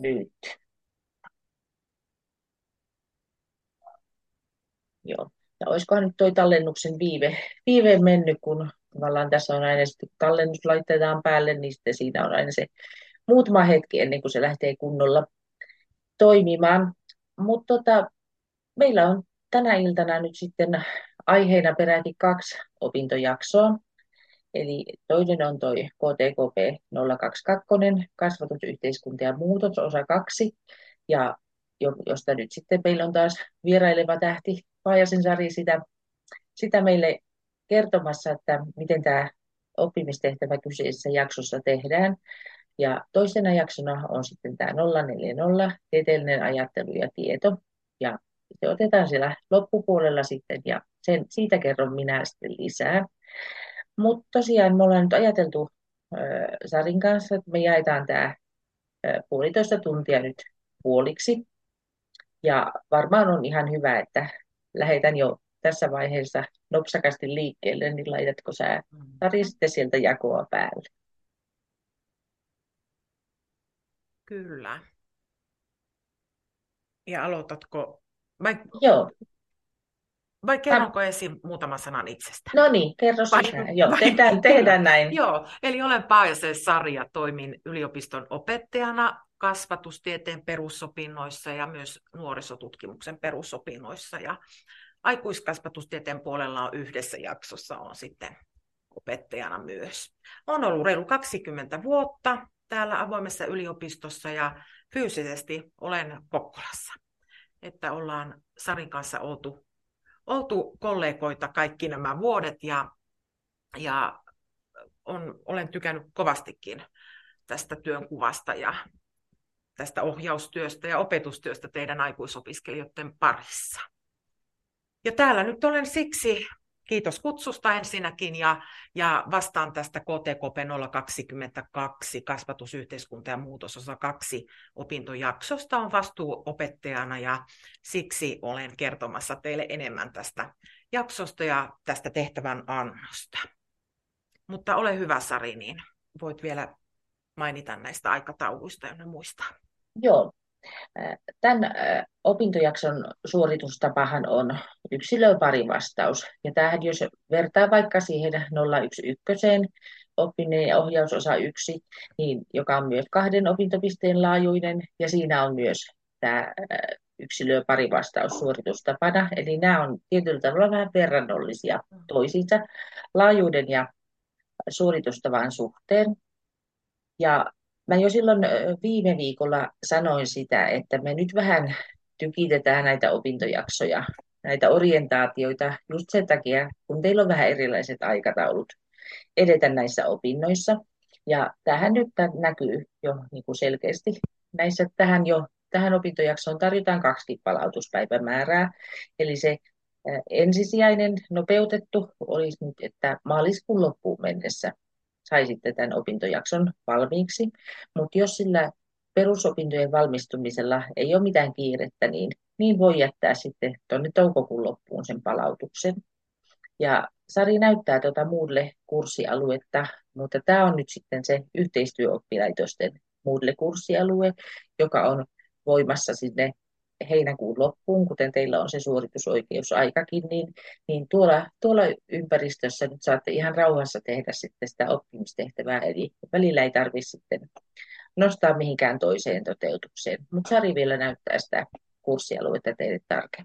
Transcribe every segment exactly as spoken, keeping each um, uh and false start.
Nyt. Joo. Ja olisikohan nyt toi tallennuksen viive, viive mennyt, kun tavallaan tässä on aina sitten, kun tallennus laitetaan päälle, niin sitten siinä on aina se muutama hetki ennen kuin se lähtee kunnolla toimimaan. Mutta tota, meillä on tänä iltana nyt sitten aiheena peräti kaksi opintojaksoa. Eli toinen on toi K T K P nolla kaksikymmentäkaksi, kasvatus, yhteiskunta ja muutos, osa kaksi. Ja jo- josta nyt sitten meillä on taas vieraileva tähti Paajasen Sari sitä, sitä meille kertomassa, että miten tämä oppimistehtävä kyseisessä jaksossa tehdään. Ja toisena jaksona on sitten tämä nolla neljäkymmentä, tieteellinen ajattelu ja tieto. Ja se otetaan siellä loppupuolella sitten, ja sen, siitä kerron minä sitten lisää. Mutta tosiaan me ollaan nyt ajateltu ö, Sarin kanssa, että me jaetaan tämä puolitoista tuntia nyt puoliksi. Ja varmaan on ihan hyvä, että lähetän jo tässä vaiheessa nopsakasti liikkeelle, niin laitatko sä, Sari, Mhm. sitten sieltä jakoa päälle? Kyllä. Ja aloitatko, vai, Joo. vai Mä- kerronko ensin muutaman sanan itsestäni? No niin, kerro Vai, sisään. Joo, vai, tehdään, kyllä. tehdään näin. Joo, eli olen Paajasen Sari ja toimin yliopiston opettajana kasvatustieteen perusopinnoissa ja myös nuorisotutkimuksen perusopinnoissa. Ja aikuiskasvatustieteen puolella on yhdessä jaksossa on sitten opettajana myös. Olen ollut reilu kaksikymmentä vuotta täällä avoimessa yliopistossa ja fyysisesti olen Kokkolassa. Että ollaan Sarin kanssa oltu, oltu kollegoita kaikki nämä vuodet ja, ja on, olen tykännyt kovastikin tästä työnkuvasta ja tästä ohjaustyöstä ja opetustyöstä teidän aikuisopiskelijoiden parissa. Ja täällä nyt olen siksi, kiitos kutsusta ensinnäkin, ja, ja vastaan tästä K T K P nolla kaksikymmentäkaksi, kasvatus, yhteiskunta ja muutos, osa kaksi opintojaksosta on vastuuopettajana, ja siksi olen kertomassa teille enemmän tästä jaksosta ja tästä tehtävän annosta. Mutta ole hyvä, Sari, niin voit vielä mainita näistä aikatauluista ja muista. Joo. Tämän äh, opintojakson suoritustapahan on yksilöpari vastaus. Ja tämähän jos vertaa vaikka siihen nolla yksi yksi oppiminen ja ohjausosa yksi, niin, joka on myös kahden opintopisteen laajuinen, ja siinä on myös tämä äh, yksilöpari vastaus suoritustapana. Eli nämä on tietyllä tavalla vähän verrannollisia toisiinsa laajuuden ja suoritustavan suhteen. Ja mä jo silloin ö, viime viikolla sanoin sitä, että me nyt vähän tykitetään näitä opintojaksoja, näitä orientaatioita just sen takia, kun teillä on vähän erilaiset aikataulut edetä näissä opinnoissa. Ja tähän nyt tä- näkyy jo niin kuin selkeästi näissä, tähän jo tähän opintojaksoon tarjotaan kaksi palautuspäivämäärää. Eli se ö, ensisijainen nopeutettu olisi nyt, että maaliskuun loppuun mennessä saisitte tämän opintojakson valmiiksi. Mutta jos sillä perusopintojen valmistumisella ei ole mitään kiirettä, niin, niin voi jättää sitten tuonne toukokuun loppuun sen palautuksen. Ja Sari näyttää tuota Moodle-kurssialuetta, mutta tämä on nyt sitten se yhteistyöoppilaitosten Moodle-kurssialue, joka on voimassa sinne heinäkuun loppuun, kuten teillä on se suoritusoikeusaikakin, niin, niin tuolla, tuolla ympäristössä nyt saatte ihan rauhassa tehdä sitten sitä oppimistehtävää, eli välillä ei tarvitse sitten nostaa mihinkään toiseen toteutukseen. Mutta Sari vielä näyttää sitä kurssialuetta teille tarkemmin.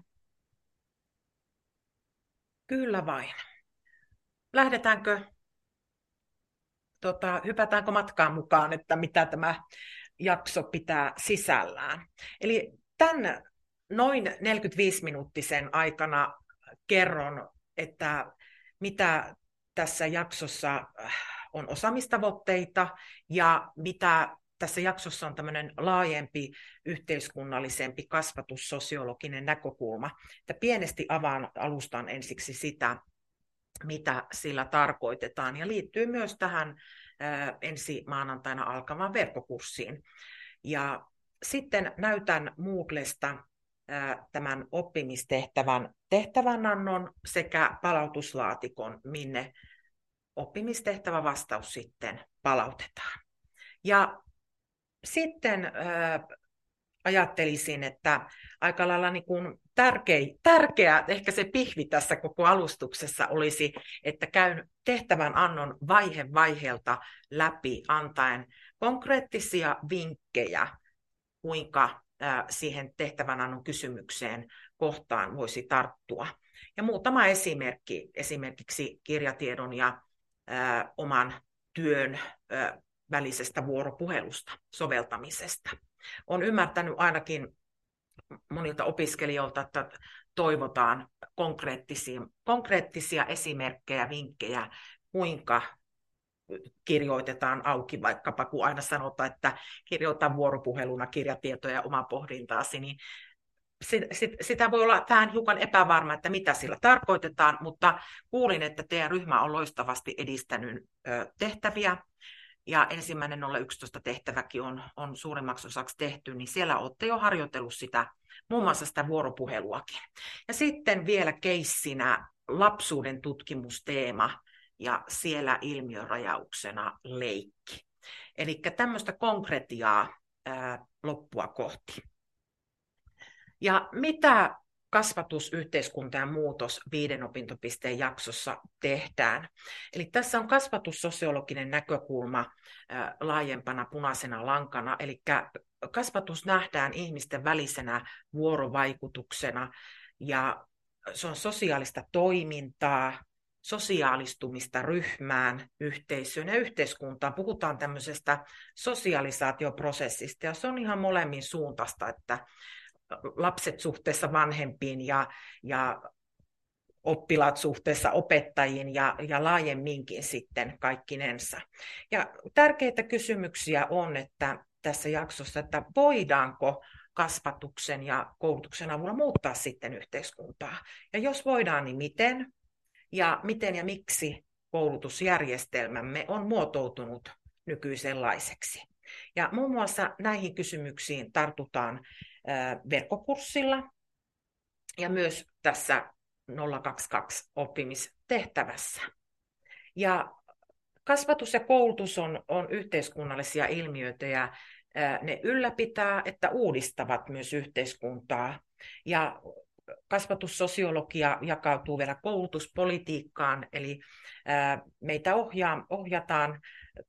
Kyllä vain. Lähdetäänkö, tota, hypätäänkö matkaan mukaan, että mitä tämä jakso pitää sisällään? Eli tämän noin neljäkymmentäviisi-minuuttisen aikana kerron, että mitä tässä jaksossa on osaamistavoitteita ja mitä tässä jaksossa on tämmöinen laajempi, yhteiskunnallisempi, kasvatussosiologinen näkökulma. Että pienesti avaan alustan ensiksi sitä, mitä sillä tarkoitetaan, ja liittyy myös tähän ensi maanantaina alkavaan verkkokurssiin. Ja sitten näytän Moodlesta tämän oppimistehtävän tehtävänannon sekä palautuslaatikon, minne oppimistehtävä vastaus sitten palautetaan. Ja sitten ajattelisin, että aika lailla niin kuin tärkeä, tärkeä, ehkä se pihvi tässä koko alustuksessa olisi, että käyn tehtävän annon vaihe vaiheelta läpi antaen konkreettisia vinkkejä, kuinka siihen tehtävänannon kysymykseen kohtaan voisi tarttua. Ja muutama esimerkki, esimerkiksi kirjatiedon ja ää, oman työn ää, välisestä vuoropuhelusta, soveltamisesta. Olen ymmärtänyt ainakin monilta opiskelijoilta, että toivotaan konkreettisia, konkreettisia esimerkkejä, vinkkejä, kuinka kirjoitetaan auki, vaikkapa kun aina sanotaan, että kirjoitan vuoropuheluna kirjatietoja omaa pohdintaasi, niin sit, sit, sitä voi olla vähän hiukan epävarma, että mitä sillä tarkoitetaan, mutta kuulin, että teidän ryhmä on loistavasti edistänyt ö, tehtäviä, ja ensimmäinen nolla yksitoista tehtäväkin on, on suurimmaksi osaksi tehty, niin siellä olette jo harjoitellut sitä, muun muassa sitä vuoropuheluakin. Ja sitten vielä keissinä lapsuuden tutkimusteema, ja siellä ilmiörajauksena leikki. Eli tämmöistä konkretiaa ää, loppua kohti. Ja mitä kasvatus, yhteiskunta ja muutos viiden opintopisteen jaksossa tehdään? Eli tässä on kasvatussosiologinen näkökulma ää, laajempana punaisena lankana, eli kasvatus nähdään ihmisten välisenä vuorovaikutuksena, ja se on sosiaalista toimintaa, sosiaalistumista ryhmään, yhteisöön ja yhteiskuntaan. Puhutaan tämmöisestä sosialisaatioprosessista, ja se on ihan molemmin suuntaista, että lapset suhteessa vanhempiin ja, ja oppilaat suhteessa opettajiin ja, ja laajemminkin sitten kaikkinensa. Ja tärkeitä kysymyksiä on, että tässä jaksossa, että voidaanko kasvatuksen ja koulutuksen avulla muuttaa sitten yhteiskuntaa. Ja jos voidaan, niin miten? Ja miten ja miksi koulutusjärjestelmämme on muotoutunut nykyisenlaiseksi. Ja muun muassa näihin kysymyksiin tartutaan verkkokurssilla ja myös tässä nolla kaksikymmentäkaksi oppimistehtävässä. Ja kasvatus ja koulutus on, on yhteiskunnallisia ilmiöitä, ja ne ylläpitää että uudistavat myös yhteiskuntaa. Ja kasvatussosiologia jakautuu vielä koulutuspolitiikkaan, eli meitä ohjaa, ohjataan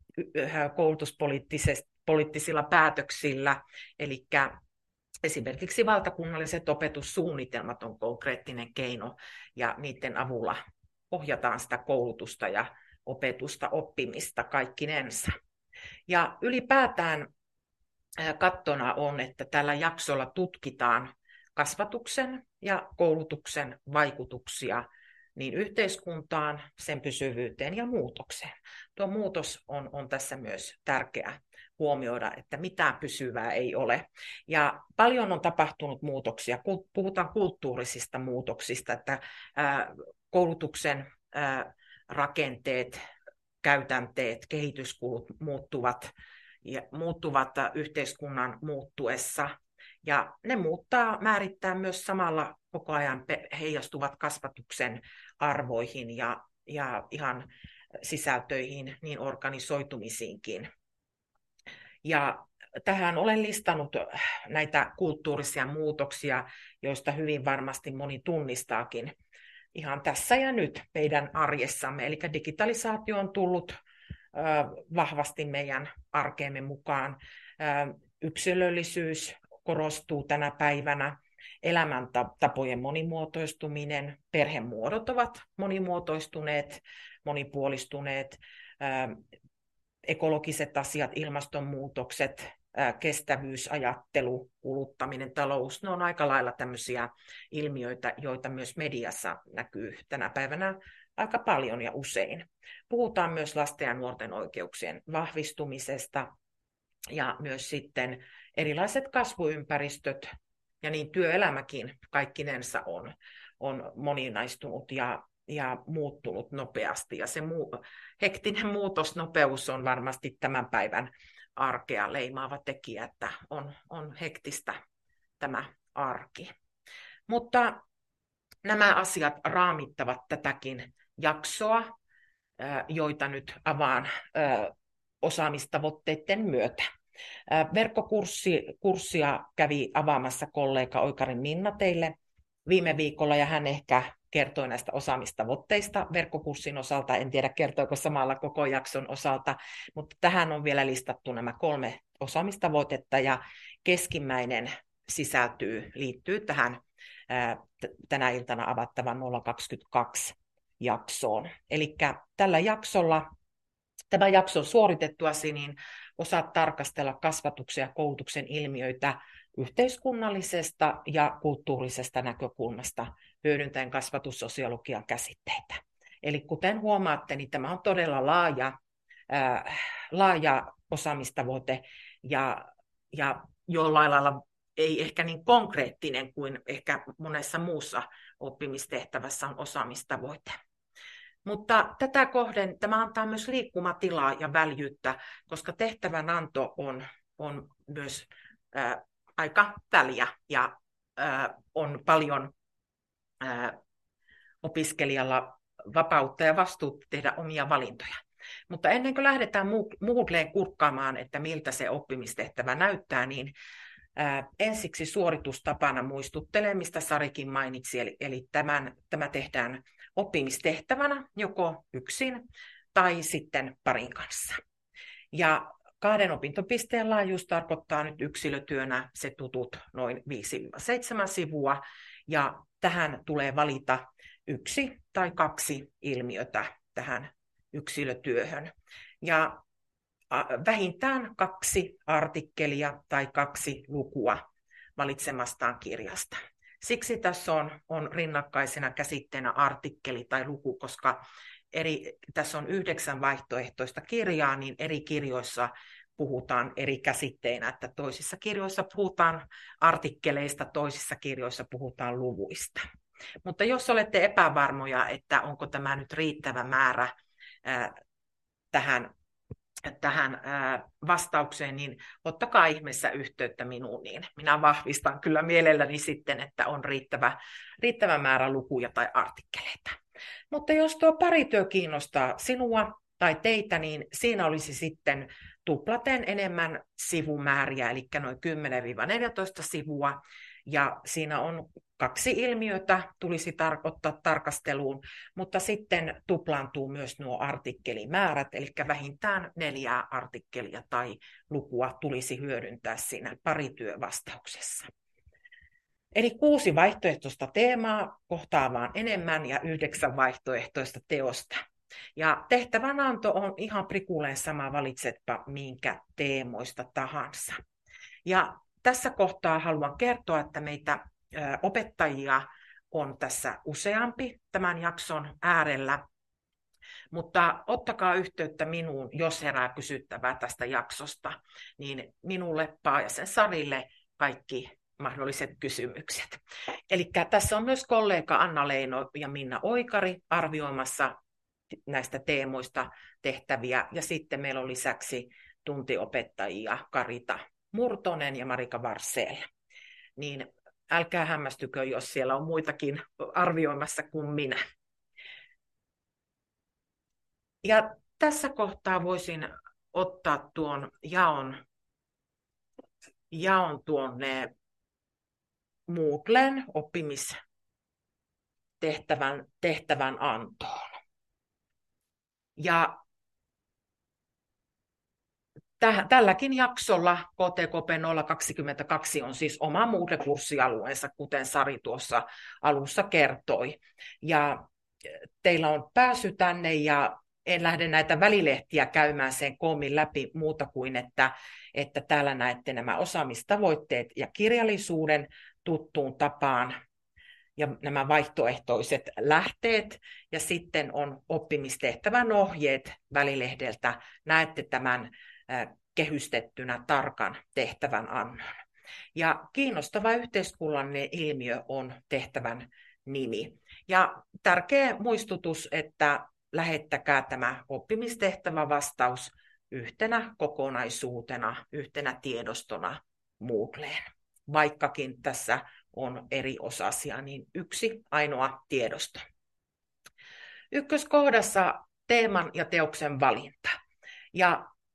koulutuspoliittisilla päätöksillä, eli esimerkiksi valtakunnalliset opetussuunnitelmat on konkreettinen keino, ja niiden avulla ohjataan sitä koulutusta ja opetusta, oppimista kaikkinensa. Ja ylipäätään kattona on, että tällä jaksolla tutkitaan kasvatuksen ja koulutuksen vaikutuksia niin yhteiskuntaan, sen pysyvyyteen ja muutokseen. Tuo muutos on, on tässä myös tärkeä huomioida, että mitään pysyvää ei ole. Ja paljon on tapahtunut muutoksia. Puhutaan kulttuurisista muutoksista, että ää, koulutuksen ää, rakenteet, käytänteet, kehityskulut muuttuvat ja muuttuvat yhteiskunnan muuttuessa. Ja ne muuttaa, määrittää myös samalla koko ajan heijastuvat kasvatuksen arvoihin ja, ja ihan sisältöihin, niin organisoitumisiinkin. Ja tähän olen listannut näitä kulttuurisia muutoksia, joista hyvin varmasti moni tunnistaakin ihan tässä ja nyt meidän arjessamme. Eli digitalisaatio on tullut vahvasti meidän arkeemme mukaan. Yksilöllisyys korostuu tänä päivänä, elämäntapojen monimuotoistuminen, perhemuodot ovat monimuotoistuneet, monipuolistuneet, ekologiset asiat, ilmastonmuutokset, kestävyysajattelu, kuluttaminen, talous, ne on aika lailla tämmöisiä ilmiöitä, joita myös mediassa näkyy tänä päivänä aika paljon ja usein. Puhutaan myös lasten ja nuorten oikeuksien vahvistumisesta, ja myös sitten erilaiset kasvuympäristöt ja niin työelämäkin kaikkinensa on, on moninaistunut ja, ja muuttunut nopeasti. Ja se muu, hektinen muutosnopeus on varmasti tämän päivän arkea leimaava tekijä, että on, on hektistä tämä arki. Mutta nämä asiat raamittavat tätäkin jaksoa, joita nyt avaan osaamistavoitteiden myötä. Verkkokurssia kävi avaamassa kollega Oikarin Minna teille viime viikolla, ja hän ehkä kertoi näistä osaamistavoitteista verkkokurssin osalta. En tiedä, kertoiko samalla koko jakson osalta, mutta tähän on vielä listattu nämä kolme osaamistavoitetta, ja keskimmäinen sisältyy, liittyy tähän tänä iltana avattavan nolla kaksikymmentäkaksi jaksoon. Eli tällä jaksolla, tämän jakson suoritettuasi, niin osaat tarkastella kasvatuksen ja koulutuksen ilmiöitä yhteiskunnallisesta ja kulttuurisesta näkökulmasta hyödyntäen kasvatussosiologian käsitteitä. Eli kuten huomaatte, niin tämä on todella laaja, ää, laaja osaamistavoite ja, ja jollain lailla ei ehkä niin konkreettinen kuin ehkä monessa muussa oppimistehtävässä on osaamistavoite. Mutta tätä kohden tämä antaa myös liikkumatilaa ja väljyyttä, koska tehtävänanto on, on myös ää, aika väliä ja ää, on paljon ää, opiskelijalla vapautta ja vastuuta tehdä omia valintoja. Mutta ennen kuin lähdetään Moodleen kurkkaamaan, että miltä se oppimistehtävä näyttää, niin ää, ensiksi suoritustapana muistuttelen, mistä Sarikin mainitsi, eli, eli tämän, tämä tehdään oppimistehtävänä joko yksin tai sitten parin kanssa. Ja kahden opintopisteen laajuus tarkoittaa nyt yksilötyönä se tutut noin viisi seitsemän sivua, ja tähän tulee valita yksi tai kaksi ilmiötä tähän yksilötyöhön. Ja vähintään kaksi artikkelia tai kaksi lukua valitsemastaan kirjasta. Siksi tässä on, on rinnakkaisena käsitteenä artikkeli tai luku, koska eri, tässä on yhdeksän vaihtoehtoista kirjaa, niin eri kirjoissa puhutaan eri käsitteinä, että toisissa kirjoissa puhutaan artikkeleista, toisissa kirjoissa puhutaan luvuista. Mutta jos olette epävarmoja, että onko tämä nyt riittävä määrä ää, tähän tähän vastaukseen, niin ottakaa ihmeessä yhteyttä minuun, niin minä vahvistan kyllä mielelläni sitten, että on riittävä, riittävä määrä lukuja tai artikkeleita. Mutta jos tuo parityö kiinnostaa sinua tai teitä, niin siinä olisi sitten tuplaten enemmän sivumääriä, eli noin kymmenen neljätoista sivua, ja siinä on kaksi ilmiötä tulisi tar- ottaa tarkasteluun, mutta sitten tuplaantuu myös nuo artikkelimäärät, eli vähintään neljää artikkelia tai lukua tulisi hyödyntää siinä parityövastauksessa. Eli kuusi vaihtoehtoista teemaa kohtaavaan enemmän ja yhdeksän vaihtoehtoista teosta. Ja tehtävänanto on ihan prikulleen sama, valitsetpa minkä teemoista tahansa. Ja tässä kohtaa haluan kertoa, että meitä opettajia on tässä useampi tämän jakson äärellä, mutta ottakaa yhteyttä minuun, jos herää kysyttävää tästä jaksosta, niin minulle, Paajasen Sarille, kaikki mahdolliset kysymykset. Eli tässä on myös kollega Anna Leino ja Minna Oikari arvioimassa näistä teemoista tehtäviä, ja sitten meillä on lisäksi tuntiopettajia Karita Murtonen ja Marika Varsell. Niin älkää hämmästykö, jos siellä on muitakin arvioimassa kuin minä. Ja tässä kohtaa voisin ottaa tuon jaon, jaon tuonne Moodlen oppimistehtävän tehtävän antoon. Ja tälläkin jaksolla K T K P nolla kaksikymmentäkaksi on siis oma Moodle-kurssialueensa, kuten Sari tuossa alussa kertoi. Ja teillä on pääsy tänne, ja en lähde näitä välilehtiä käymään sen koommin läpi muuta kuin, että, että täällä näette nämä osaamistavoitteet ja kirjallisuuden tuttuun tapaan ja nämä vaihtoehtoiset lähteet, ja sitten on oppimistehtävän ohjeet välilehdeltä. Näette tämän kehystettynä tarkan tehtävän annon. Ja kiinnostava yhteiskunnallinen ilmiö on tehtävän nimi. Ja tärkeä muistutus, että lähettäkää tämä oppimistehtävä vastaus yhtenä kokonaisuutena, yhtenä tiedostona Moodleen. Vaikkakin tässä on eri osasia, niin yksi ainoa tiedosto. Ykköskohdassa teeman ja teoksen valinta. Ja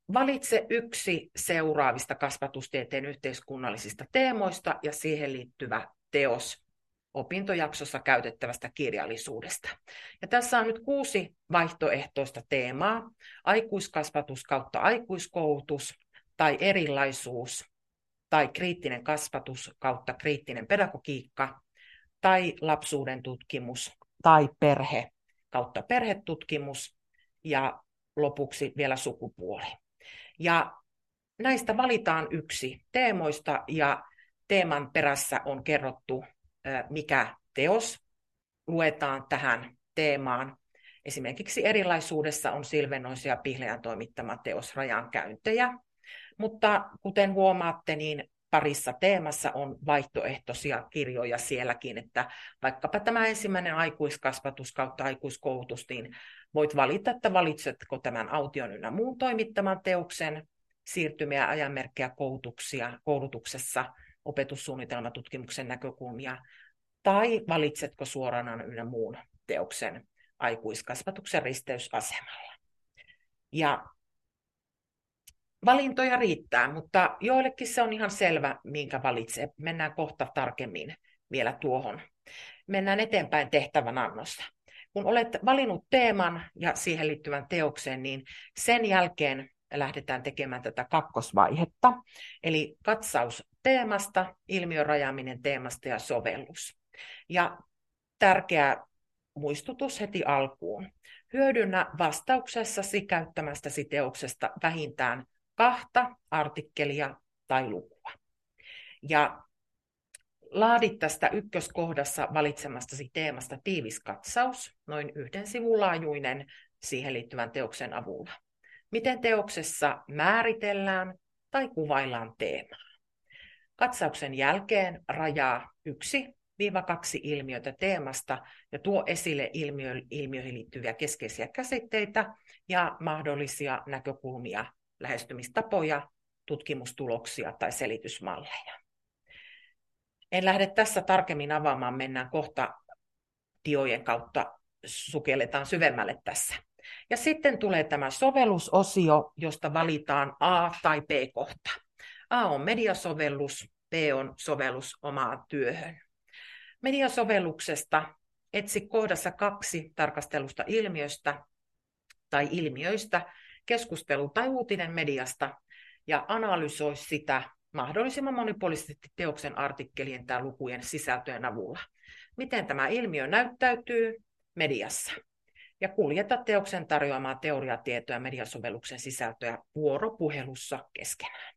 Valitse yksi seuraavista kasvatustieteen yhteiskunnallisista teemoista ja siihen liittyvä teos opintojaksossa käytettävästä kirjallisuudesta. Ja tässä on nyt kuusi vaihtoehtoista teemaa: aikuiskasvatus kautta aikuiskoulutus, tai erilaisuus, tai kriittinen kasvatus kautta kriittinen pedagogiikka, tai lapsuuden tutkimus, tai perhe kautta perhetutkimus, ja lopuksi vielä sukupuoli. Ja näistä valitaan yksi teemoista, ja teeman perässä on kerrottu, mikä teos luetaan tähän teemaan. Esimerkiksi erilaisuudessa on Silvenoisen ja Pihlejän toimittama teos Rajankäyntejä, mutta kuten huomaatte, niin parissa teemassa on vaihtoehtoisia kirjoja sielläkin, että vaikkapa tämä ensimmäinen aikuiskasvatus kautta aikuiskoulutus, niin voit valita, että valitsetko tämän Aution ynnä muun toimittaman teoksen siirtymiä, ajanmerkkejä, koulutuksia, koulutuksessa, opetussuunnitelmatutkimuksen näkökulmia, tai valitsetko suoranaan ynnä muun teoksen aikuiskasvatuksen risteysasemalla. Ja valintoja riittää, mutta joillekin se on ihan selvä, minkä valitsee. Mennään kohta tarkemmin vielä tuohon. Mennään eteenpäin tehtävän annosta. Kun olet valinnut teeman ja siihen liittyvän teoksen, niin sen jälkeen lähdetään tekemään tätä kakkosvaihetta, eli katsaus teemasta, ilmiön rajaaminen teemasta ja sovellus. Ja tärkeä muistutus heti alkuun. Hyödynnä vastauksessasi käyttämästäsi teoksesta vähintään kahta artikkelia tai lukua. Ja laadi tästä ykköskohdassa valitsemastasi teemasta tiivis katsaus, noin yhden sivun laajuinen siihen liittyvän teoksen avulla. Miten teoksessa määritellään tai kuvaillaan teemaa. Katsauksen jälkeen rajaa yksi viiva kaksi ilmiötä teemasta ja tuo esille ilmiö, ilmiöihin liittyviä keskeisiä käsitteitä ja mahdollisia näkökulmia, lähestymistapoja, tutkimustuloksia tai selitysmalleja. En lähde tässä tarkemmin avaamaan, mennään kohta diojen kautta, sukelletaan syvemmälle tässä. Ja sitten tulee tämä sovellusosio, josta valitaan A- tai B-kohta. A on mediasovellus, B on sovellus omaan työhön. Mediasovelluksesta etsi kohdassa kaksi tarkastelusta ilmiöstä tai ilmiöistä keskustelu tai uutinen mediasta ja analysoi sitä mahdollisimman monipuolisesti teoksen artikkelien tai lukujen sisältöjen avulla. Miten tämä ilmiö näyttäytyy mediassa? Ja kuljeta teoksen tarjoamaa teoriatietoa ja mediasovelluksen sisältöä vuoropuhelussa keskenään.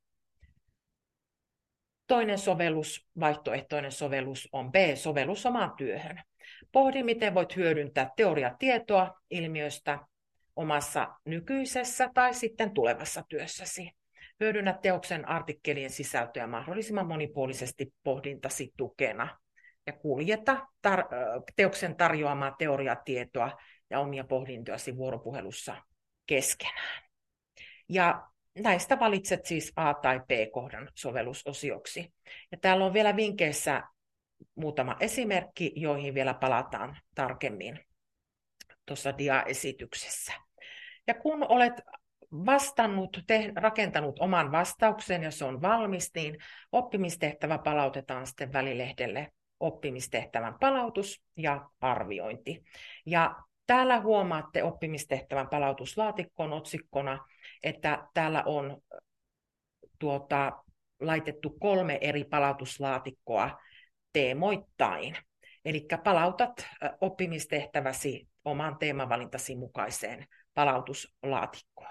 Toinen sovellus, vaihtoehtoinen sovellus on B, sovellus omaan työhön. Pohdi, miten voit hyödyntää teoriatietoa ilmiöstä omassa nykyisessä tai sitten tulevassa työssäsi. Hyödynnä teoksen artikkelien sisältöä mahdollisimman monipuolisesti pohdintasi tukena ja kuljeta tar- teoksen tarjoamaa teoriatietoa ja omia pohdintojasi vuoropuhelussa keskenään. Ja näistä valitset siis A- tai B-kohdan sovellusosioksi. Ja täällä on vielä vinkkeissä muutama esimerkki, joihin vielä palataan tarkemmin tuossa diaesityksessä. Ja kun olet vastannut, te, rakentanut oman vastauksen ja se on valmis, niin oppimistehtävä palautetaan sitten välilehdelle oppimistehtävän palautus ja arviointi. Ja täällä huomaatte oppimistehtävän palautuslaatikon otsikkona, että täällä on tuota, laitettu kolme eri palautuslaatikkoa teemoittain. Eli palautat oppimistehtäväsi oman teemavalintasi mukaiseen palautuslaatikkoon.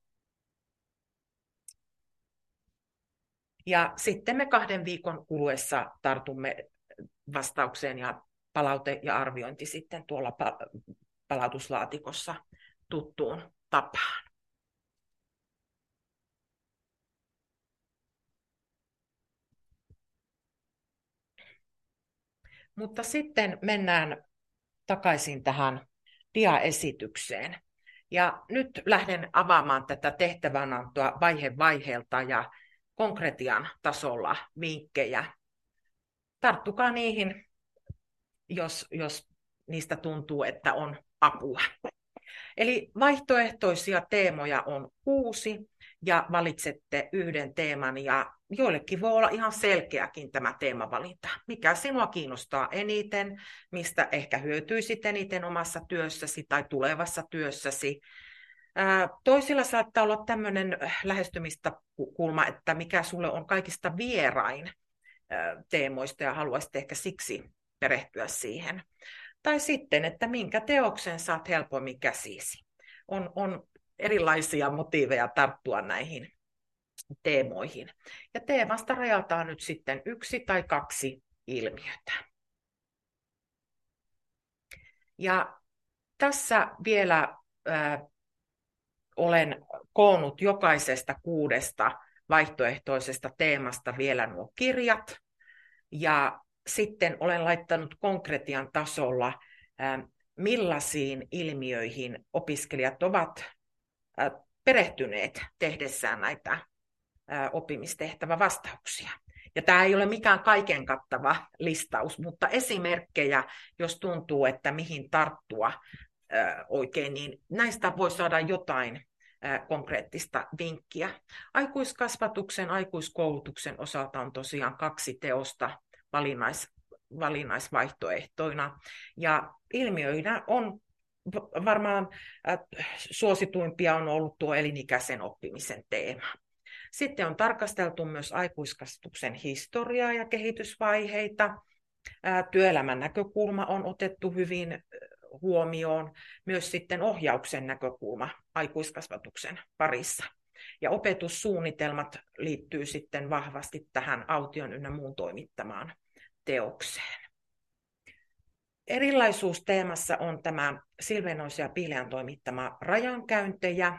Ja sitten me kahden viikon kuluessa tartumme vastaukseen ja palaute ja arviointi sitten tuolla palautuslaatikossa tuttuun tapaan. Mutta sitten mennään takaisin tähän diaesitykseen. Ja nyt lähden avaamaan tätä tehtävänantoa vaihe vaiheelta ja konkretian tasolla vinkkejä. Tarttukaa niihin, jos, jos niistä tuntuu, että on apua. Eli vaihtoehtoisia teemoja on kuusi, ja valitsette yhden teeman, ja joillekin voi olla ihan selkeäkin tämä teemavalinta. Mikä sinua kiinnostaa eniten, mistä ehkä hyötyisit eniten omassa työssäsi tai tulevassa työssäsi. Toisilla saattaa olla tämmöinen lähestymistakulma, että mikä sulle on kaikista vierain teemoista ja haluaisit ehkä siksi perehtyä siihen. Tai sitten, että minkä teoksen saat helpommin käsisi. On, on erilaisia motiiveja tarttua näihin teemoihin. Ja teemasta rajataan nyt sitten yksi tai kaksi ilmiötä. Ja tässä vielä äh, olen koonnut jokaisesta kuudesta vaihtoehtoisesta teemasta vielä nuo kirjat. Ja sitten olen laittanut konkretian tasolla, äh, millaisiin ilmiöihin opiskelijat ovat äh, perehtyneet tehdessään näitä oppimistehtävävastauksia. Ja tämä ei ole mikään kaiken kattava listaus, mutta esimerkkejä, jos tuntuu, että mihin tarttua oikein, niin näistä voi saada jotain konkreettista vinkkiä. Aikuiskasvatuksen, aikuiskoulutuksen osalta on tosiaan kaksi teosta valinnais, valinnaisvaihtoehtoina. Ja ilmiöinä on varmaan suosituimpia on ollut tuo elinikäisen oppimisen teema. Sitten on tarkasteltu myös aikuiskasvatuksen historiaa ja kehitysvaiheita. Työelämän näkökulma on otettu hyvin huomioon, myös sitten ohjauksen näkökulma aikuiskasvatuksen parissa. Ja opetussuunnitelmat liittyy sitten vahvasti tähän Aution ynnä muun toimittamaan teokseen. Erilaisuusteemassa on tämä Silvennoisen ja Pihlajan toimittama Rajankäyntejä.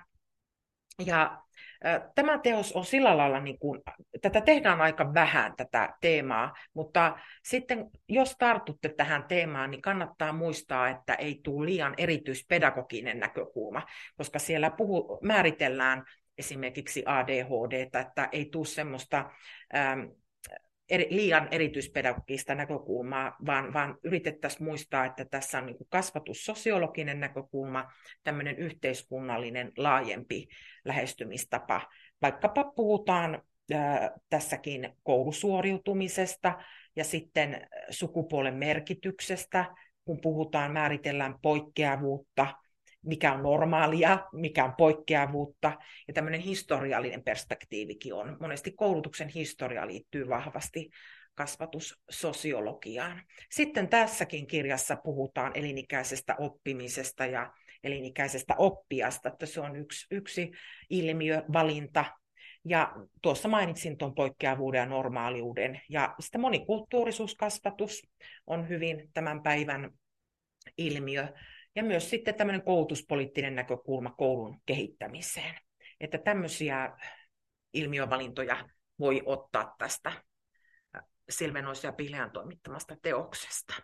Ja tämä teos on sillä lailla, niin kuin, tätä tehdään aika vähän tätä teemaa, mutta sitten jos tartutte tähän teemaan, niin kannattaa muistaa, että ei tule liian erityispedagoginen näkökulma, koska siellä puhu, määritellään esimerkiksi A D H D, että ei tule semmoista ähm, eri, liian erityispedagogista näkökulmaa, vaan, vaan yritettäisiin muistaa, että tässä on niin kuin kasvatussosiologinen näkökulma, tämmöinen yhteiskunnallinen laajempi lähestymistapa. Vaikkapa puhutaan äh, tässäkin koulusuoriutumisesta ja sitten sukupuolen merkityksestä, kun puhutaan, määritellään poikkeavuutta, mikä on normaalia, mikä on poikkeavuutta, ja tämmöinen historiallinen perspektiivikin on. Monesti koulutuksen historia liittyy vahvasti kasvatussosiologiaan. Sitten tässäkin kirjassa puhutaan elinikäisestä oppimisesta ja elinikäisestä oppijasta, että se on yksi, yksi ilmiö, valinta. Ja tuossa mainitsin tuon poikkeavuuden ja normaaliuden. Ja sitten monikulttuurisuuskasvatus on hyvin tämän päivän ilmiö. Ja myös sitten tämmöinen koulutuspoliittinen näkökulma koulun kehittämiseen. Että tämmöisiä ilmiövalintoja voi ottaa tästä Silvennoisen ja Pihlajan toimittamasta teoksesta.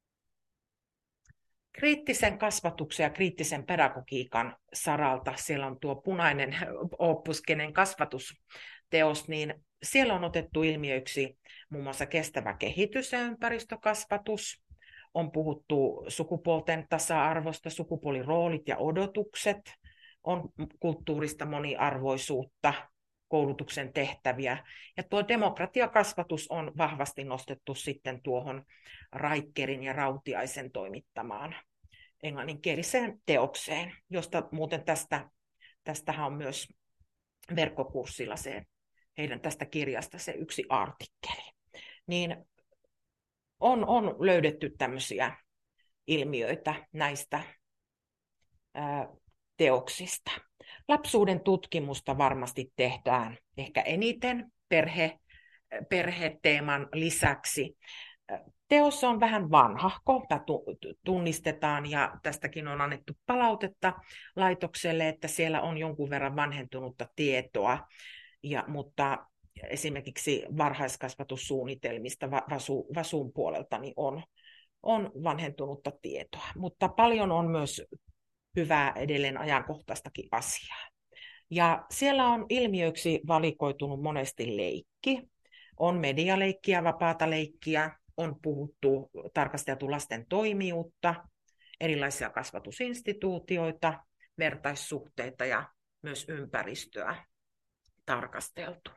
Kriittisen kasvatuksen ja kriittisen pedagogiikan saralta, siellä on tuo punainen oppuskenen kasvatusteos, niin siellä on otettu ilmiöiksi muun muassa kestävä kehitys ja ympäristökasvatus. On puhuttu sukupuolten tasa-arvosta, sukupuoliroolit ja odotukset, on kulttuurista moniarvoisuutta, koulutuksen tehtäviä. Ja tuo demokratiakasvatus on vahvasti nostettu sitten tuohon Raikkerin ja Rautiaisen toimittamaan englanninkieliseen teokseen, josta muuten tästä, tästähän on myös verkkokurssilla se, heidän tästä kirjasta se yksi artikkeli. Niin on, on löydetty tämmöisiä ilmiöitä näistä ää, teoksista. Lapsuuden tutkimusta varmasti tehdään ehkä eniten perhe, perheteeman lisäksi. Teos on vähän vanhahko, tunnistetaan, ja tästäkin on annettu palautetta laitokselle, että siellä on jonkun verran vanhentunutta tietoa, ja, mutta esimerkiksi varhaiskasvatussuunnitelmista Vasu, Vasun puolelta niin on, on vanhentunutta tietoa, mutta paljon on myös hyvää edelleen ajankohtaistakin asiaa. Ja siellä on ilmiöiksi valikoitunut monesti leikki, on medialeikkiä, vapaata leikkiä, on puhuttu, tarkasteltu lasten toimijuutta, erilaisia kasvatusinstituutioita, vertaissuhteita ja myös ympäristöä. tarkasteltu.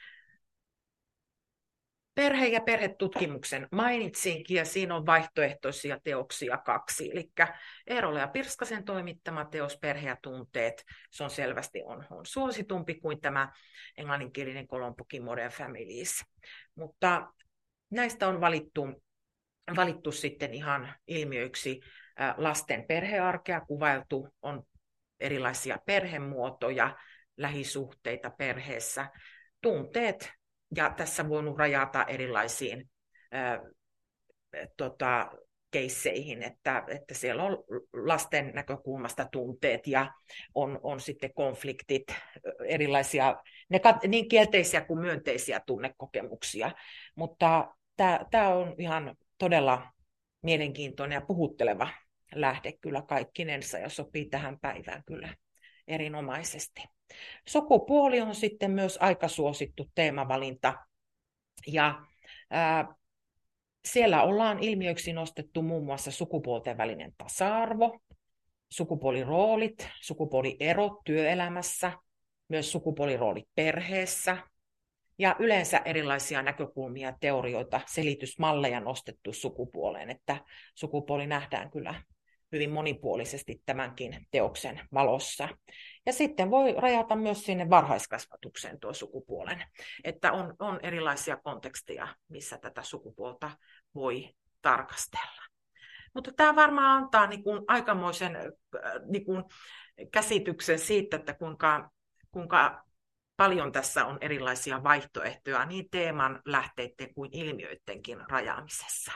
Perhe- ja perhetutkimuksen mainitsinkin, ja siinä on vaihtoehtoisia teoksia kaksi. Eli Eerola ja Pirskasen toimittama teos Perhe ja tunteet, se on selvästi on, on suositumpi kuin tämä englanninkielinen Colombokin Modern Families. Mutta näistä on valittu, valittu sitten ihan ilmiöiksi lasten perhearkea, kuvailtu on erilaisia perhemuotoja, lähisuhteita perheessä, tunteet, ja tässä voinut rajata erilaisiin ää, tota, keisseihin, että, että siellä on lasten näkökulmasta tunteet ja on, on sitten konfliktit, erilaisia niin kielteisiä kuin myönteisiä tunnekokemuksia. Mutta tämä on ihan todella mielenkiintoinen ja puhutteleva lähde kyllä kaikkinensa ja sopii tähän päivään kyllä erinomaisesti. Sukupuoli on sitten myös aika suosittu teemavalinta, ja ää, siellä ollaan ilmiöiksi nostettu muun muassa sukupuolten välinen tasa-arvo, sukupuoliroolit, sukupuolierot työelämässä, myös sukupuoliroolit perheessä, ja yleensä erilaisia näkökulmia ja teorioita, selitysmalleja nostettu sukupuoleen, että sukupuoli nähdään kyllä hyvin monipuolisesti tämänkin teoksen valossa. Ja sitten voi rajata myös sinne varhaiskasvatukseen tuo sukupuolen, että on, on erilaisia konteksteja, missä tätä sukupuolta voi tarkastella. Mutta tämä varmaan antaa niin kuin aikamoisen niin kuin käsityksen siitä, että kuinka, kuinka paljon tässä on erilaisia vaihtoehtoja niin teeman, lähteiden kuin ilmiöidenkin rajaamisessa.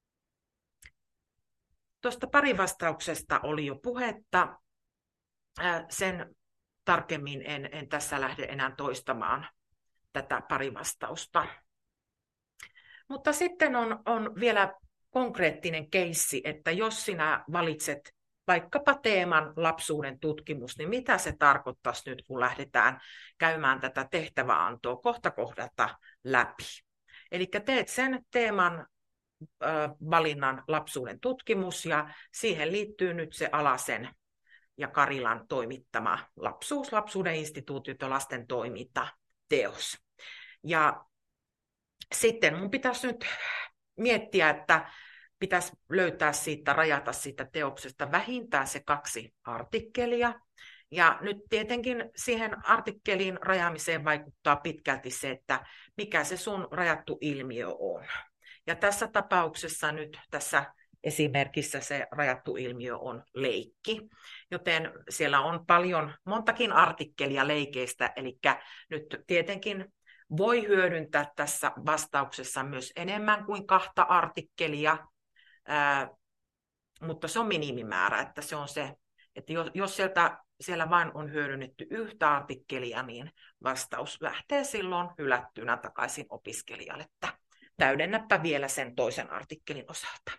Tuosta parivastauksesta oli jo puhetta. Sen tarkemmin en, en tässä lähde enää toistamaan tätä parivastausta. Mutta sitten on, on vielä konkreettinen keissi, että jos sinä valitset vaikkapa teeman lapsuuden tutkimus, niin mitä se tarkoittaisi nyt, kun lähdetään käymään tätä tehtäväantoa kohta kohdalta läpi. Eli teet sen teeman valinnan lapsuuden tutkimus, ja siihen liittyy nyt se Alasen ja Karilan toimittama lapsuus, lapsuuden instituutiot ja lasten toimintateos. Ja sitten mun pitäisi nyt miettiä, että pitäisi löytää siitä, rajata siitä teoksesta vähintään se kaksi artikkelia. Ja nyt tietenkin siihen artikkelin rajaamiseen vaikuttaa pitkälti se, että mikä se sun rajattu ilmiö on. Ja tässä tapauksessa nyt tässä esimerkissä se rajattu ilmiö on leikki, joten siellä on paljon, montakin artikkelia leikeistä, eli nyt tietenkin voi hyödyntää tässä vastauksessa myös enemmän kuin kahta artikkelia, ää, mutta se on minimimäärä, että se on se, että jos, jos sieltä, siellä vain on hyödynnetty yhtä artikkelia, niin vastaus lähtee silloin hylättynä takaisin opiskelijalle, että täydennäpä vielä sen toisen artikkelin osalta.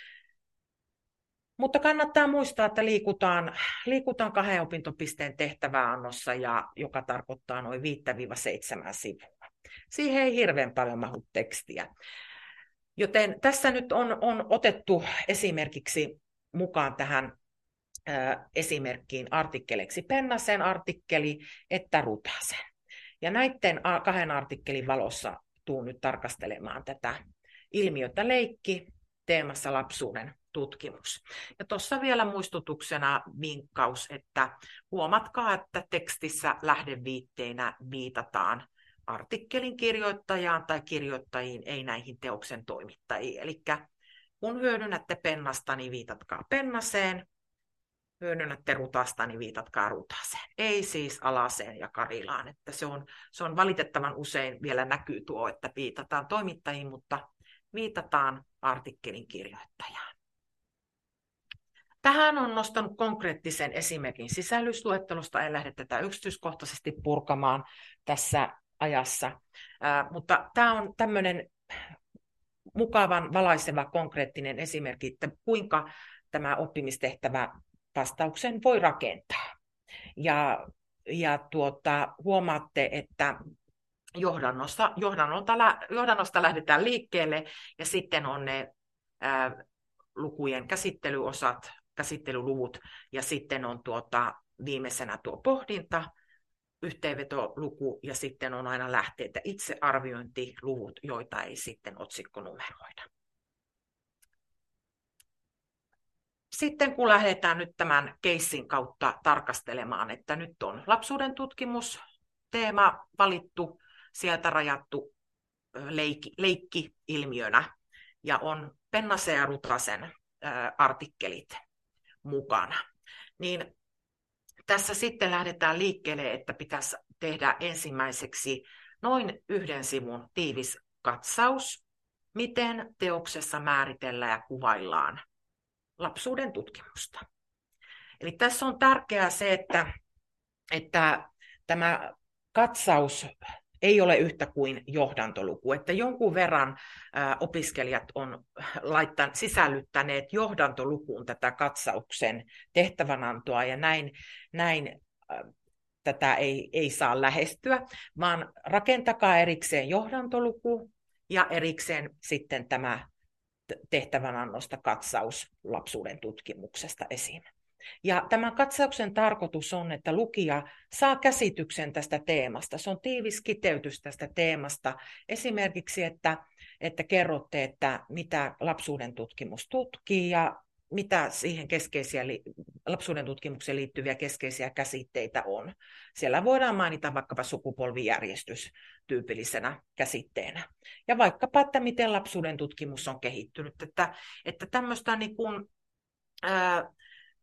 Mutta kannattaa muistaa, että liikutaan, liikutaan kahden opintopisteen tehtäväannossa, ja, joka tarkoittaa noin viisi seitsemän sivua. Siihen ei hirveän paljon mahdu tekstiä. Joten tässä nyt on, on otettu esimerkiksi mukaan tähän ä, esimerkkiin artikkeleiksi Pennasen artikkeli että Rutasen. Ja näiden kahden artikkelin valossa tuun nyt tarkastelemaan tätä ilmiötä leikki teemassa lapsuuden tutkimus. Ja tuossa vielä muistutuksena vinkkaus, että huomatkaa, että tekstissä lähdeviitteinä viitataan artikkelin kirjoittajaan tai kirjoittajiin, ei näihin teoksen toimittajiin. Eli kun hyödynnätte Pennasta, niin viitatkaa Pennaseen, hyödynnätte Rutasta, niin viitatkaa Rutaseen. Ei siis Alaseen ja Karilaan, että se on, se on valitettavan usein vielä näkyy tuo, että viitataan toimittajiin, mutta viitataan artikkelin kirjoittajaan. Tähän on nostanut konkreettisen esimerkin sisällysluettelosta, en lähde tätä yksityiskohtaisesti purkamaan tässä ajassa, Ää, mutta tämä on tämmöinen mukavan valaiseva konkreettinen esimerkki, että kuinka tämä oppimistehtävä vastauksen voi rakentaa. Ja, ja tuota, huomaatte, että johdannosta, johdannosta, johdannosta lähdetään liikkeelle, ja sitten on ne ää, lukujen käsittelyosat, käsittelyluvut, ja sitten on tuota, viimeisenä tuo pohdinta, yhteenvetoluku ja sitten on aina lähteitä itsearviointiluvut, joita ei sitten otsikkonumeroida. Sitten kun lähdetään nyt tämän keissin kautta tarkastelemaan, että nyt on lapsuuden tutkimus, teema valittu, sieltä rajattu leikki, leikki ilmiönä ja on Pennasen ja Rutasen ää, artikkelit mukana. Niin tässä sitten lähdetään liikkeelle, että pitäisi tehdä ensimmäiseksi noin yhden sivun tiivis katsaus, miten teoksessa määritellään ja kuvaillaan lapsuuden tutkimusta. Eli tässä on tärkeää se, että, että tämä katsaus ei ole yhtä kuin johdantoluku, että jonkun verran ä, opiskelijat on laittan, sisällyttäneet johdantolukuun tätä katsauksen tehtävänantoa, ja näin, näin ä, tätä ei, ei saa lähestyä, vaan rakentakaa erikseen johdantoluku ja erikseen sitten tämä tehtävänannosta katsaus lapsuuden tutkimuksesta esiin. Ja tämän katsauksen tarkoitus on, että lukija saa käsityksen tästä teemasta. Se on tiivis kiteytys tästä teemasta. Esimerkiksi, että, että kerrotte, että mitä lapsuuden tutkimus tutkii ja mitä siihen keskeisiä, lapsuuden tutkimukseen liittyviä keskeisiä käsitteitä on. Siellä voidaan mainita vaikkapa sukupolvijärjestys tyypillisenä käsitteenä. Ja vaikkapa, että miten lapsuuden tutkimus on kehittynyt. Että, että tämmöistä niin kuin, ää,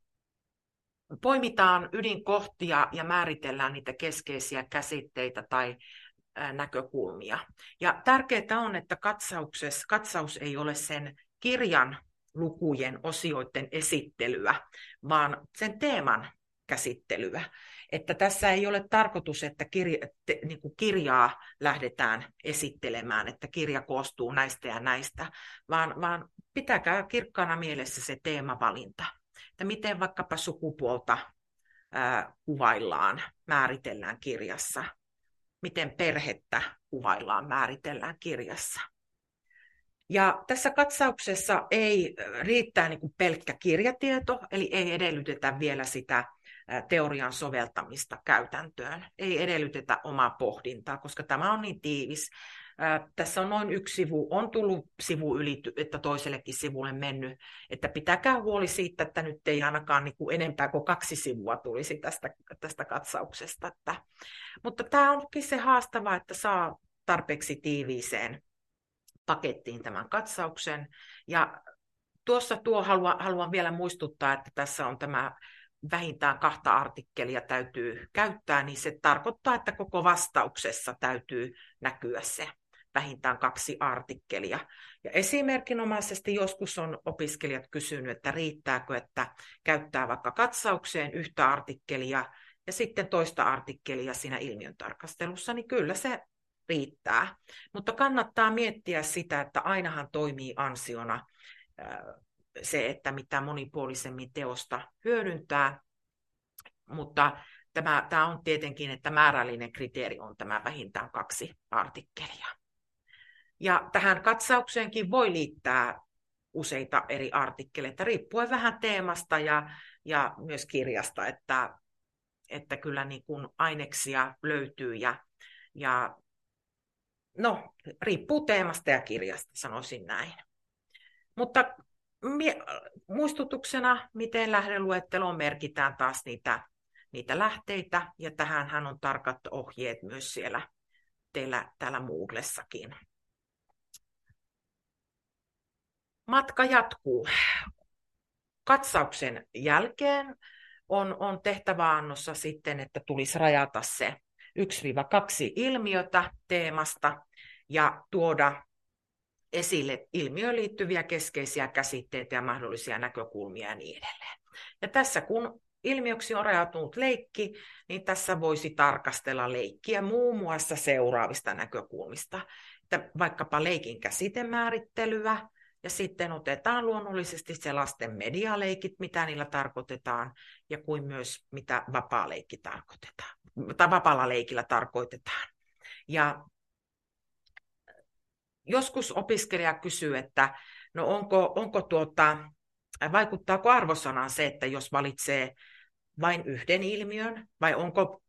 poimitaan ydinkohtia ja määritellään niitä keskeisiä käsitteitä tai ää, näkökulmia. Ja tärkeää on, että katsauksessa, katsaus ei ole sen kirjan lukujen osioiden esittelyä, vaan sen teeman käsittelyä. Että tässä ei ole tarkoitus, että kirja, te, niin kuin kirjaa lähdetään esittelemään, että kirja koostuu näistä ja näistä, vaan, vaan pitäkää kirkkaana mielessä se teemavalinta. Että miten vaikkapa sukupuolta ää, kuvaillaan, määritellään kirjassa, miten perhettä kuvaillaan, määritellään kirjassa. Ja tässä katsauksessa ei riittää niin kuin pelkkä kirjatieto, eli ei edellytetä vielä sitä teorian soveltamista käytäntöön. Ei edellytetä omaa pohdintaa, koska tämä on niin tiivis. Tässä on noin yksi sivu, on tullut sivu yli, että toisellekin sivulle mennyt, että pitäkää huoli siitä, että nyt ei ainakaan niin kuin enempää kuin kaksi sivua tulisi tästä, tästä katsauksesta. Että, mutta tämä onkin se haastava, että saa tarpeeksi tiiviiseen pakettiin tämän katsauksen. Ja tuossa tuo haluan, haluan vielä muistuttaa, että tässä on tämä vähintään kahta artikkelia täytyy käyttää, niin se tarkoittaa, että koko vastauksessa täytyy näkyä se vähintään kaksi artikkelia. Ja esimerkinomaisesti joskus on opiskelijat kysynyt, että riittääkö, että käyttää vaikka katsaukseen yhtä artikkelia ja sitten toista artikkelia siinä ilmiön tarkastelussa, niin kyllä se riittää. Mutta kannattaa miettiä sitä, että ainahan toimii ansiona se, että mitä monipuolisemmin teosta hyödyntää, mutta tämä, tämä on tietenkin, että määrällinen kriteeri on tämä vähintään kaksi artikkelia. Ja tähän katsaukseenkin voi liittää useita eri artikkeleita, riippuen vähän teemasta ja, ja myös kirjasta, että, että kyllä niin kuin aineksia löytyy ja, ja no, riippuu teemasta ja kirjasta, sanoisin näin. Mutta muistutuksena, miten lähdeluetteloon merkitään taas niitä, niitä lähteitä, ja tähänhän on tarkat ohjeet myös siellä teillä täällä Moodlessakin. Matka jatkuu. Katsauksen jälkeen on, on tehtäväannossa sitten, että tulisi rajata se yksi kaksi ilmiötä teemasta ja tuoda esille ilmiöön liittyviä keskeisiä käsitteitä ja mahdollisia näkökulmia ja niin edelleen. Ja tässä kun ilmiöksi on rajautunut leikki, niin tässä voisi tarkastella leikkiä muun muassa seuraavista näkökulmista. Että vaikkapa leikin käsitemäärittelyä, ja sitten otetaan luonnollisesti se lasten medialeikit, mitä niillä tarkoitetaan, ja kuin myös mitä vapaa-leikki tarkoitetaan, tai vapaalla leikillä tarkoitetaan. Ja joskus opiskelija kysyy, että no onko, onko tuota, vaikuttaako arvosanaan se, että jos valitsee vain yhden ilmiön, vai onko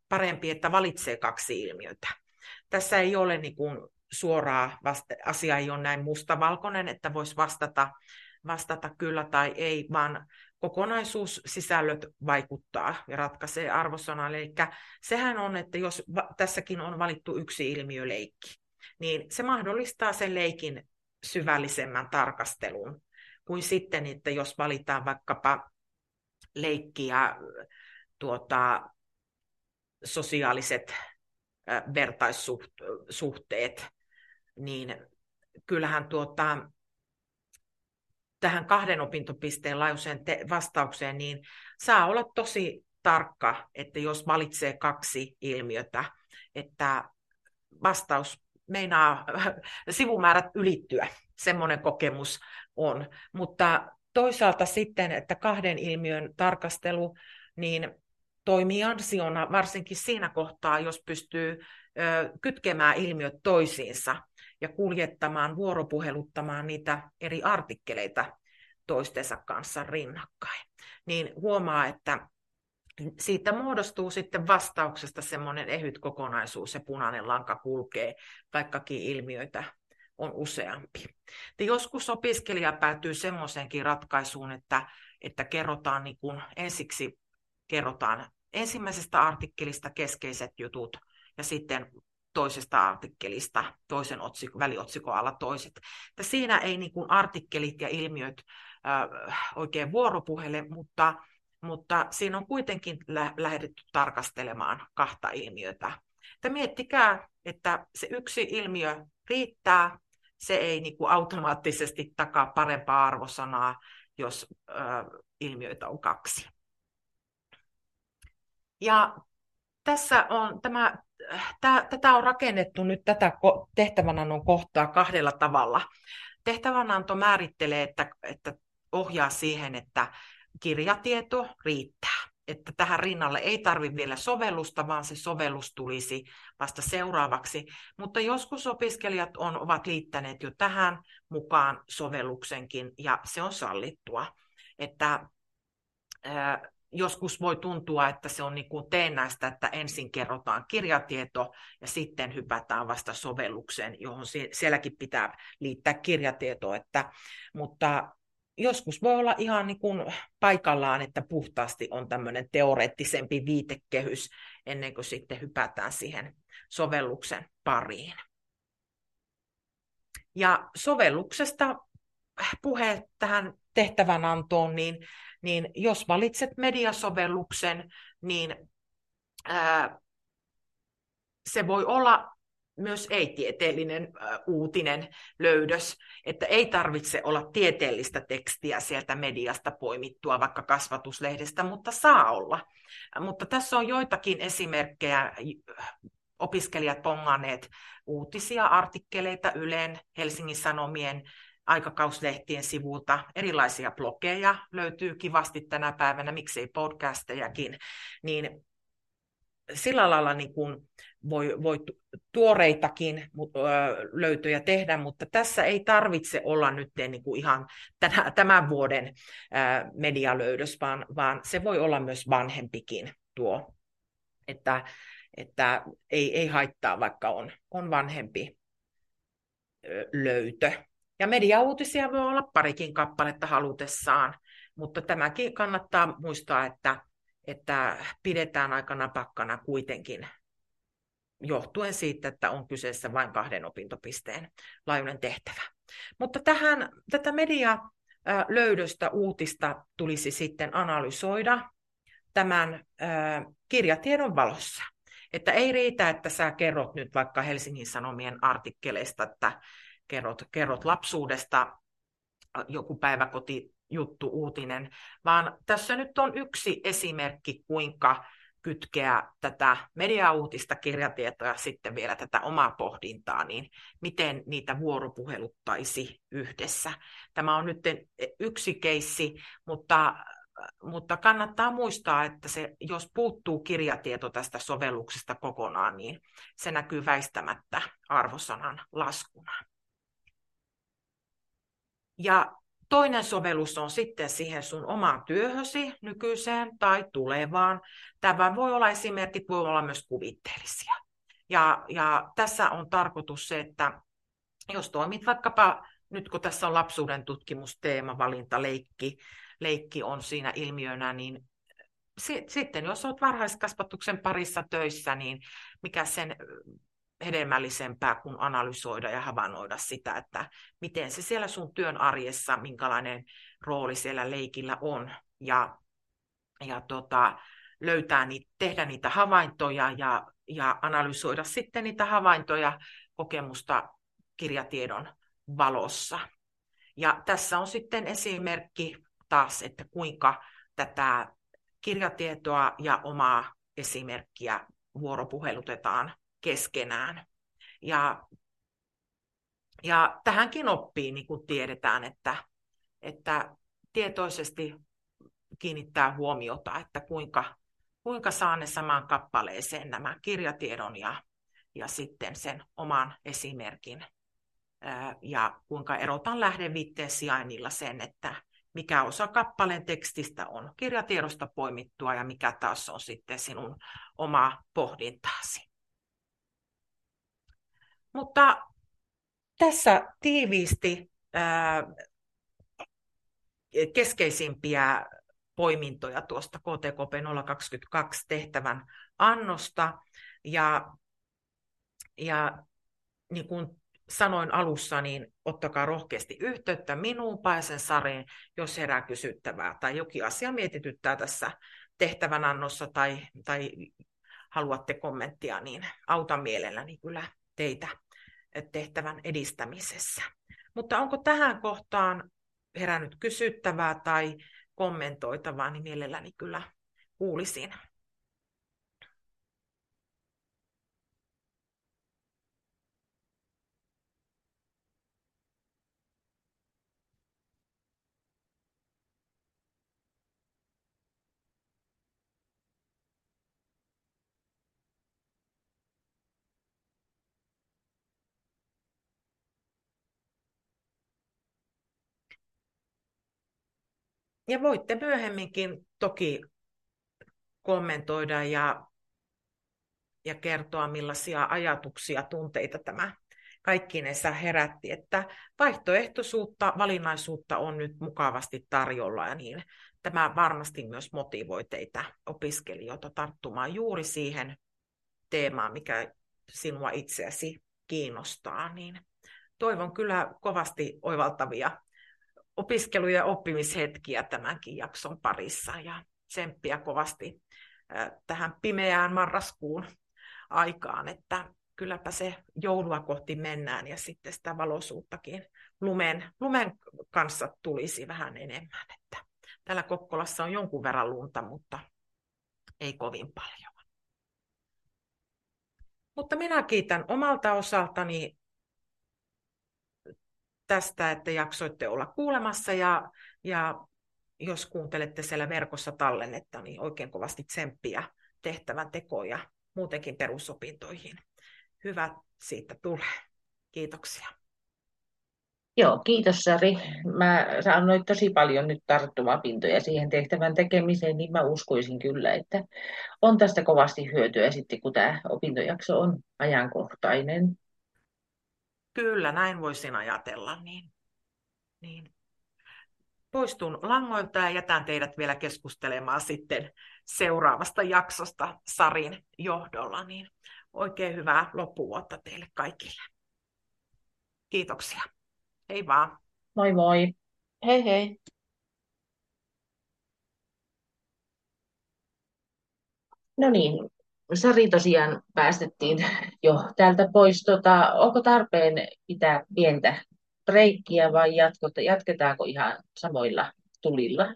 parempi, että valitsee kaksi ilmiötä. Tässä ei ole niin kuin suoraa, vasta- asia ei ole näin mustavalkoinen, että voisi vastata, vastata kyllä tai ei, vaan kokonaisuussisällöt vaikuttaa ja ratkaisee arvosanan. Eli sehän on, että jos va- tässäkin on valittu yksi ilmiöleikki, niin se mahdollistaa sen leikin syvällisemmän tarkastelun kuin sitten, että jos valitaan vaikkapa leikki ja tuota, sosiaaliset ä, vertaissuhteet, niin kyllähän tuota, tähän kahden opintopisteen laajuiseen te- vastaukseen, niin saa olla tosi tarkka, että jos valitsee kaksi ilmiötä, että vastaus meinaa sivumäärät ylittyä, semmoinen kokemus on. Mutta toisaalta sitten, että kahden ilmiön tarkastelu niin toimii ansiona varsinkin siinä kohtaa, jos pystyy ö, kytkemään ilmiöt toisiinsa ja kuljettamaan, vuoropuheluttamaan niitä eri artikkeleita toistensa kanssa rinnakkain. Niin huomaa, että siitä muodostuu sitten vastauksesta semmoinen ehyt kokonaisuus, se punainen lanka kulkee, vaikkakin ilmiöitä on useampi. Ja joskus opiskelija päätyy semmoiseenkin ratkaisuun, että, että kerrotaan niin kuin ensiksi kerrotaan ensimmäisestä artikkelista keskeiset jutut ja sitten toisesta artikkelista toisen otsik- väliotsikon alla toiset. Että siinä ei niin kuin artikkelit ja ilmiöt äh, oikein vuoropuhele, mutta mutta siinä on kuitenkin lä- lähdetty tarkastelemaan kahta ilmiötä. Että miettikää, että se yksi ilmiö riittää, se ei niin kuin automaattisesti takaa parempaa arvosanaa, jos ö, ilmiöitä on kaksi. Ja tässä on tämä, tää, tätä on rakennettu nyt tätä tehtävänannon kohtaa kahdella tavalla. Tehtävänanto määrittelee, että, että ohjaa siihen, että kirjatieto riittää. Että tähän rinnalle ei tarvitse vielä sovellusta, vaan se sovellus tulisi vasta seuraavaksi. Mutta joskus opiskelijat on, ovat liittäneet jo tähän mukaan sovelluksenkin, ja se on sallittua. Että, ää, joskus voi tuntua, että se on niin kuin teennäistä, että ensin kerrotaan kirjatieto ja sitten hypätään vasta sovellukseen, johon sielläkin pitää liittää kirjatieto. Että, mutta joskus voi olla ihan niin kuin paikallaan, että puhtaasti on tämmöinen teoreettisempi viitekehys ennen kuin sitten hypätään siihen sovelluksen pariin. Ja sovelluksesta puhe tähän tehtävänantoon, niin, niin jos valitset mediasovelluksen, niin ää, se voi olla myös ei-tieteellinen uutinen löydös, että ei tarvitse olla tieteellistä tekstiä sieltä mediasta poimittua, vaikka kasvatuslehdestä, mutta saa olla. Mutta tässä on joitakin esimerkkejä, opiskelijat ponganneet uutisia, artikkeleita Ylen, Helsingin Sanomien, aikakauslehtien sivulta, erilaisia blogeja löytyy kivasti tänä päivänä, miksei podcastejakin, niin sillä lailla niin kuin voi, voi tuoreitakin löytöjä tehdä, mutta tässä ei tarvitse olla nyt niin kuin ihan tämän vuoden medialöydös, vaan, vaan se voi olla myös vanhempikin tuo, että, että ei, ei haittaa, vaikka on, on vanhempi löytö. Ja mediauutisia voi olla parikin kappaletta halutessaan, mutta tämäkin kannattaa muistaa, että että pidetään aika napakkana kuitenkin johtuen siitä, että on kyseessä vain kahden opintopisteen laajuinen tehtävä. Mutta tähän, tätä medialöydöstä uutista tulisi sitten analysoida tämän ää, kirjatiedon valossa. Että ei riitä, että sä kerrot nyt vaikka Helsingin Sanomien artikkeleista, että kerrot, kerrot lapsuudesta joku päiväkoti juttu, uutinen, vaan tässä nyt on yksi esimerkki, kuinka kytkeä tätä mediauutista kirjatietoa ja sitten vielä tätä omaa pohdintaa, niin miten niitä vuoropuheluttaisi yhdessä. Tämä on nyt yksi keissi, mutta, mutta kannattaa muistaa, että se, jos puuttuu kirjatieto tästä sovelluksesta kokonaan, niin se näkyy väistämättä arvosanan laskuna. Ja Toinen sovellus on sitten siihen sun omaan työhösi, nykyiseen tai tulevaan. Tämä voi olla esimerkit, voi olla myös kuvitteellisia. Ja, ja tässä on tarkoitus se, että jos toimit vaikkapa, nyt kun tässä on lapsuuden tutkimusteema, valinta, leikki, leikki on siinä ilmiönä, niin sitten jos olet varhaiskasvatuksen parissa töissä, niin mikä sen hedelmällisempää kuin analysoida ja havainnoida sitä, että miten se siellä sun työn arjessa, minkälainen rooli siellä leikillä on, ja, ja tota, löytää niitä, tehdä niitä havaintoja ja, ja analysoida sitten niitä havaintoja kokemusta kirjatiedon valossa. Ja tässä on sitten esimerkki taas, että kuinka tätä kirjatietoa ja omaa esimerkkiä vuoropuhelutetaan keskenään. Ja, ja tähänkin oppii, niin kuin tiedetään, että, että tietoisesti kiinnittää huomiota, että kuinka, kuinka saa ne samaan kappaleeseen nämä kirjatiedon ja, ja sitten sen oman esimerkin. Ää, ja kuinka erotan lähdeviitteen sijainnilla sen, että mikä osa kappaleen tekstistä on kirjatiedosta poimittua ja mikä taas on sitten sinun oma pohdintaasi. Mutta tässä tiiviisti ää, keskeisimpiä poimintoja tuosta K T K P nolla kaksikymmentäkaksi tehtävän annosta. Ja, ja niin kuin sanoin alussa, niin ottakaa rohkeasti yhteyttä minuun, Pajasen Sariin, jos herää kysyttävää tai jokin asia mietityttää tässä tehtävän annossa tai, tai haluatte kommenttia, niin autan mielelläni kyllä teitä tehtävän edistämisessä. Mutta onko tähän kohtaan herännyt kysyttävää tai kommentoitavaa, niin mielelläni kyllä kuulisin. Ja voitte myöhemminkin toki kommentoida ja, ja kertoa, millaisia ajatuksia, tunteita tämä kaikkinensa herätti, että vaihtoehtoisuutta, valinnaisuutta on nyt mukavasti tarjolla, ja niin tämä varmasti myös motivoi teitä opiskelijoita tarttumaan juuri siihen teemaan, mikä sinua itseäsi kiinnostaa. Niin toivon kyllä kovasti oivaltavia opiskelu- ja oppimishetkiä tämänkin jakson parissa, ja tsemppiä kovasti tähän pimeään marraskuun aikaan, että kylläpä se joulua kohti mennään ja sitten sitä valoisuuttakin lumen, lumen kanssa tulisi vähän enemmän. Että täällä Kokkolassa on jonkun verran lunta, mutta ei kovin paljon. Mutta minä kiitän omalta osaltani tästä, että jaksoitte olla kuulemassa, ja, ja jos kuuntelette siellä verkossa tallennetta, niin oikein kovasti tsemppiä tehtävän tekoon ja muutenkin perusopintoihin. Hyvä siitä tulee. Kiitoksia. Joo, kiitos Sari. Mä annoin tosi paljon nyt tarttumapintoja siihen tehtävän tekemiseen, niin mä uskoisin kyllä, että on tästä kovasti hyötyä sitten, kun tämä opintojakso on ajankohtainen. Kyllä, näin voisin ajatella. Niin, niin. Poistun langoilta ja jätän teidät vielä keskustelemaan sitten seuraavasta jaksosta Sarin johdolla. Niin oikein hyvää loppuvuotta teille kaikille. Kiitoksia. Hei vaan. Moi moi. Hei hei. No niin, Sari tosiaan päästettiin jo täältä pois. Tota, onko tarpeen pitää pientä breikkiä vai jatkota, jatketaanko ihan samoilla tulilla?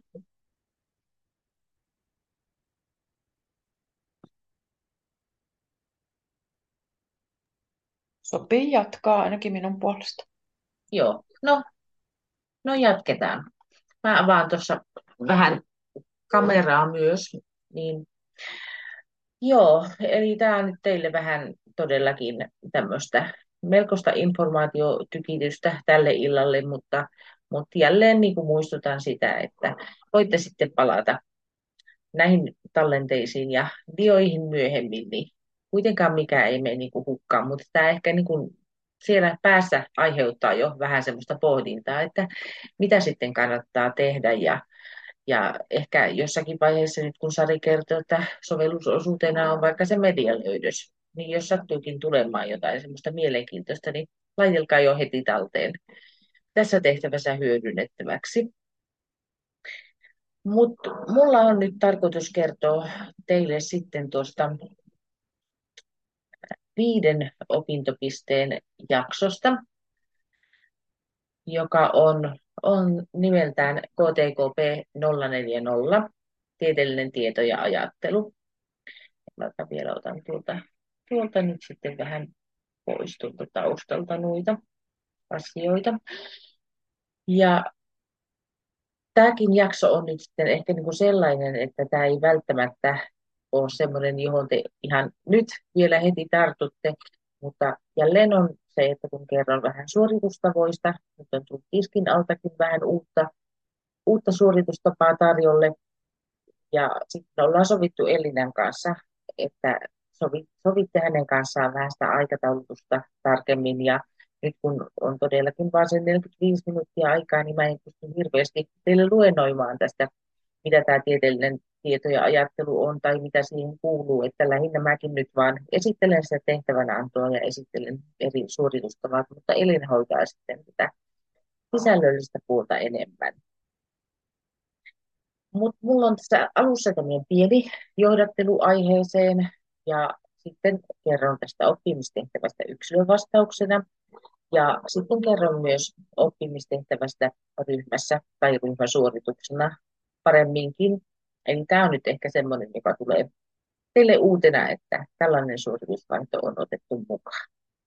Sopii jatkaa ainakin minun puolesta. Joo, no, no jatketaan. Mä avaan tuossa vähän kameraa myös. Niin, joo, eli tämä on nyt teille vähän todellakin tämmöistä melkoista informaatiotykitystä tälle illalle, mutta Mutta jälleen niin kuin muistutan sitä, että voitte sitten palata näihin tallenteisiin ja dioihin myöhemmin, niin kuitenkaan mikä ei mene niin kuin hukkaan, mutta tämä ehkä niin kuin siellä päässä aiheuttaa jo vähän semmoista pohdintaa, että mitä sitten kannattaa tehdä ja, ja ehkä jossakin vaiheessa nyt kun Sari kertoo, että sovellusosuutena on vaikka se medialöydös, niin jos sattuukin tulemaan jotain semmoista mielenkiintoista, niin laitelkaa jo heti talteen tässä tehtävässä hyödynnettäväksi. Mutta mulla on nyt tarkoitus kertoa teille sitten tuosta viiden opintopisteen jaksosta, joka on, on nimeltään K T K P nolla neljä nolla, tieteellinen tieto ja ajattelu. Mä vielä otan tuolta, tuolta nyt sitten vähän pois tuolta taustalta noita asioita. Ja tämäkin jakso on nyt sitten ehkä niin kuin sellainen, että tämä ei välttämättä ole sellainen, johon te ihan nyt vielä heti tartutte, mutta jälleen on se, että kun kerron vähän suoritustavoista, nyt on tullut tiskin altakin vähän uutta, uutta suoritustapaa tarjolle, ja sitten ollaan sovittu Ellinan kanssa, että sovi, sovitte hänen kanssaan vähän sitä aikataulutusta tarkemmin, ja nyt kun on todellakin vain se neljäkymmentäviisi minuuttia aikaa, niin mä en pysty hirveästi teille luennoimaan tästä, mitä tämä tieteellinen tieto ja ajattelu on tai mitä siihen kuuluu, että lähinnä mäkin nyt vaan esittelen sitä tehtävänantoa ja esittelen eri suoritustavat, mutta Elina hoitaa sitten tätä sisällöllistä puolta enemmän. Mutta mulla on tässä alussa tämmöinen pieni johdattelu aiheeseen ja sitten kerron tästä oppimistehtävästä yksilövastauksena ja sitten kerron myös oppimistehtävästä ryhmässä tai ryhmäsuorituksena paremminkin. Eli tämä on nyt ehkä semmoinen, joka tulee teille uutena, että tällainen suoritusvaihto on otettu mukaan.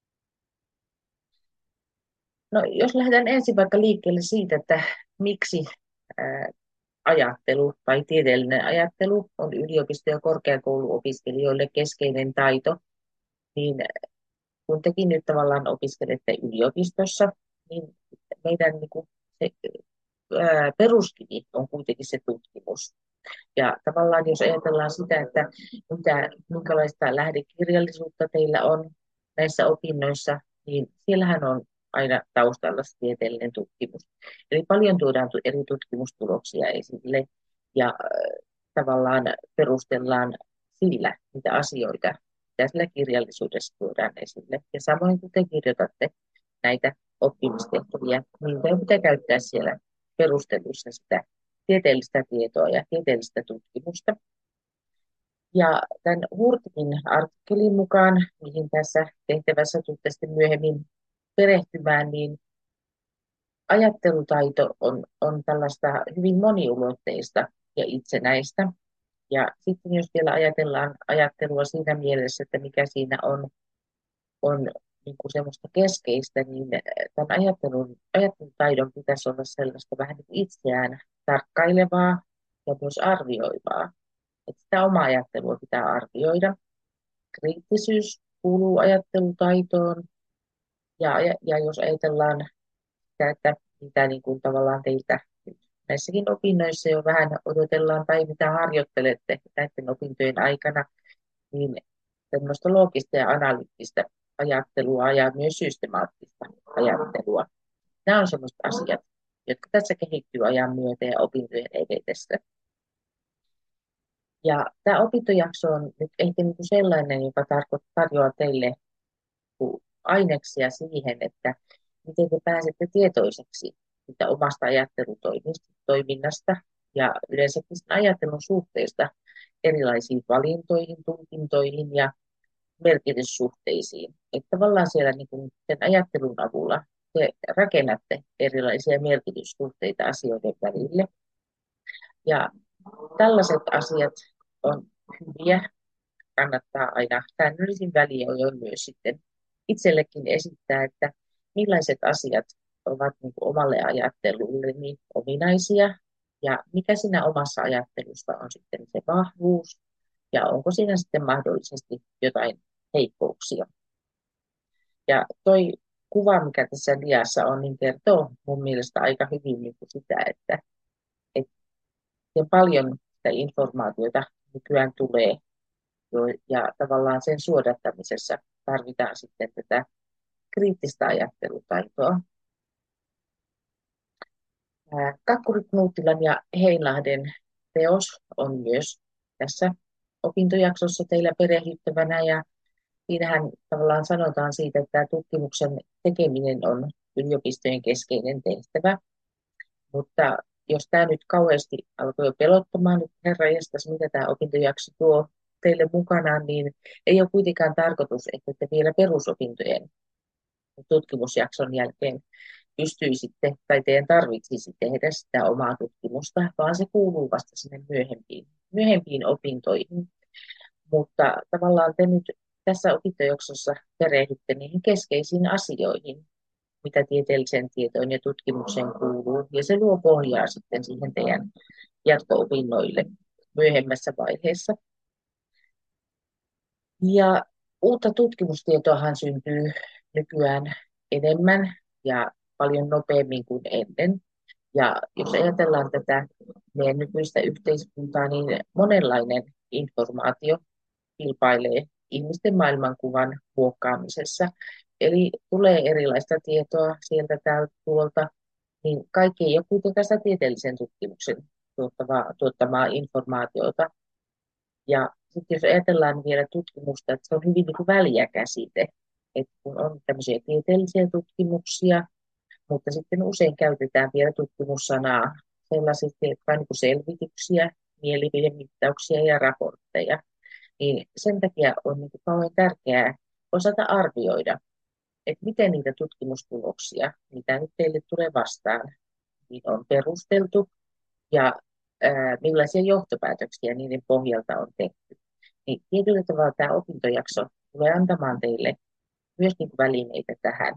No, jos lähdetään ensin vaikka liikkeelle siitä, että miksi ää, ajattelu tai tieteellinen ajattelu on yliopisto- ja korkeakouluopiskelijoille keskeinen taito, niin kun tekin nyt tavallaan opiskelette yliopistossa, niin meidän niin kuin, se, ää, peruskivi on kuitenkin se tutkimus. Ja tavallaan jos ajatellaan sitä, että mitä, minkälaista lähdekirjallisuutta teillä on näissä opinnoissa, niin siellähän on aina taustalla se tieteellinen tutkimus. Eli paljon tuodaan eri tutkimustuloksia esille ja äh, tavallaan perustellaan sillä, mitä asioita, mitä sillä kirjallisuudessa tuodaan esille. Ja samoin kun te kirjoitatte näitä oppimistehtäviä, niin teidän pitää käyttää siellä perusteluissa sitä tieteellistä tietoa ja tieteellistä tutkimusta. Ja tämän Hurtikin artikkelin mukaan, mihin tässä tehtävässä tulette sitten myöhemmin perehtymään, niin ajattelutaito on, on tällaista hyvin moniulotteista ja itsenäistä. Ja sitten jos vielä ajatellaan ajattelua siinä mielessä, että mikä siinä on, on niin kuin semmoista keskeistä, niin tämän ajattelun, ajattelutaidon pitäisi olla sellaista vähän niin itseään tarkkailevaa ja myös arvioivaa. Että sitä omaa ajattelua pitää arvioida. Kriittisyys kuuluu ajattelutaitoon. Ja, ja, ja jos ajatellaan sitä, että mitä niin kuin tavallaan teiltä näissäkin opinnoissa jo vähän odotellaan tai mitä harjoittelette näiden opintojen aikana, niin tämmöistä loogista ja analyyttistä ajattelua ja myös systemaattista ajattelua. Nämä on sellaiset asiat, jotka tässä kehittyy ajan myötä ja opintojen edetessä. Ja tämä opintojakso on nyt ehkä niin kuin sellainen, joka tarjoaa teille aineksia siihen, että miten te pääsette tietoiseksi siitä omasta ajattelutoiminnasta ja yleensäkin ajattelun suhteesta erilaisiin valintoihin, tulkintoihin ja merkityssuhteisiin. Että tavallaan siellä niin kuin sen ajattelun avulla te rakennatte erilaisia merkityssuhteita asioiden välille. Ja tällaiset asiat on hyviä. Kannattaa aina säännöllisin väliajoin myös sitten itsellekin esittää, että millaiset asiat ovat niin kuin omalle ajattelulle niin ominaisia ja mikä siinä omassa ajattelussa on sitten se vahvuus ja onko siinä sitten mahdollisesti jotain heikkouksia. Ja toi kuva, mikä tässä diassa on, niin kertoo mun mielestä aika hyvin niin kuin sitä, että, että miten paljon sitä informaatiota nykyään tulee jo, ja tavallaan sen suodattamisessa tarvitaan sitten tätä kriittistä ajattelutaitoa. Ää, Kakkuri Knuuttilan ja Heinlahden teos on myös tässä opintojaksossa teillä perehdyttävänä ja siinähän tavallaan sanotaan siitä, että tämä tutkimuksen tekeminen on yliopistojen keskeinen tehtävä, mutta jos tämä nyt kauheasti alkoi jo pelottamaan, nyt herranjestas, mitä tämä opintojakso tuo teille mukanaan, niin ei ole kuitenkaan tarkoitus, että te vielä perusopintojen tutkimusjakson jälkeen pystyisitte tai teidän tarvitsisi tehdä sitä omaa tutkimusta, vaan se kuuluu vasta sinne myöhempiin, myöhempiin opintoihin. Mutta tavallaan te nyt tässä opintojaksossa perehdytte niihin keskeisiin asioihin, mitä tieteelliseen tietoon ja tutkimukseen kuuluu, ja se luo pohjaa sitten siihen teidän jatko-opinnoille myöhemmässä vaiheessa. Ja uutta tutkimustietoahan syntyy nykyään enemmän ja paljon nopeammin kuin ennen. Ja jos ajatellaan tätä meidän nykyistä yhteiskuntaa, niin monenlainen informaatio kilpailee ihmisten maailmankuvan muokkaamisessa. Eli tulee erilaista tietoa sieltä täältä tuolta, niin kaikki ei ole kuitenkaan sitä tieteellisen tutkimuksen tuottamaa, tuottamaa informaatiota. Ja sitten jos ajatellaan vielä tutkimusta, että se on hyvin niin kuin väliä käsite, että kun on tämmöisiä tieteellisiä tutkimuksia, mutta sitten usein käytetään vielä tutkimussanaa sellaisista, jotka on niin kuin selvityksiä, mielipidemittauksia ja raportteja. Niin sen takia on niin kuin kauhean tärkeää osata arvioida, että miten niitä tutkimustuloksia, mitä nyt teille tulee vastaan, niin on perusteltu ja ää, millaisia johtopäätöksiä niiden pohjalta on tehty. Niin tietyllä tavalla tämä opintojakso tulee antamaan teille myös niin kuin välineitä tähän.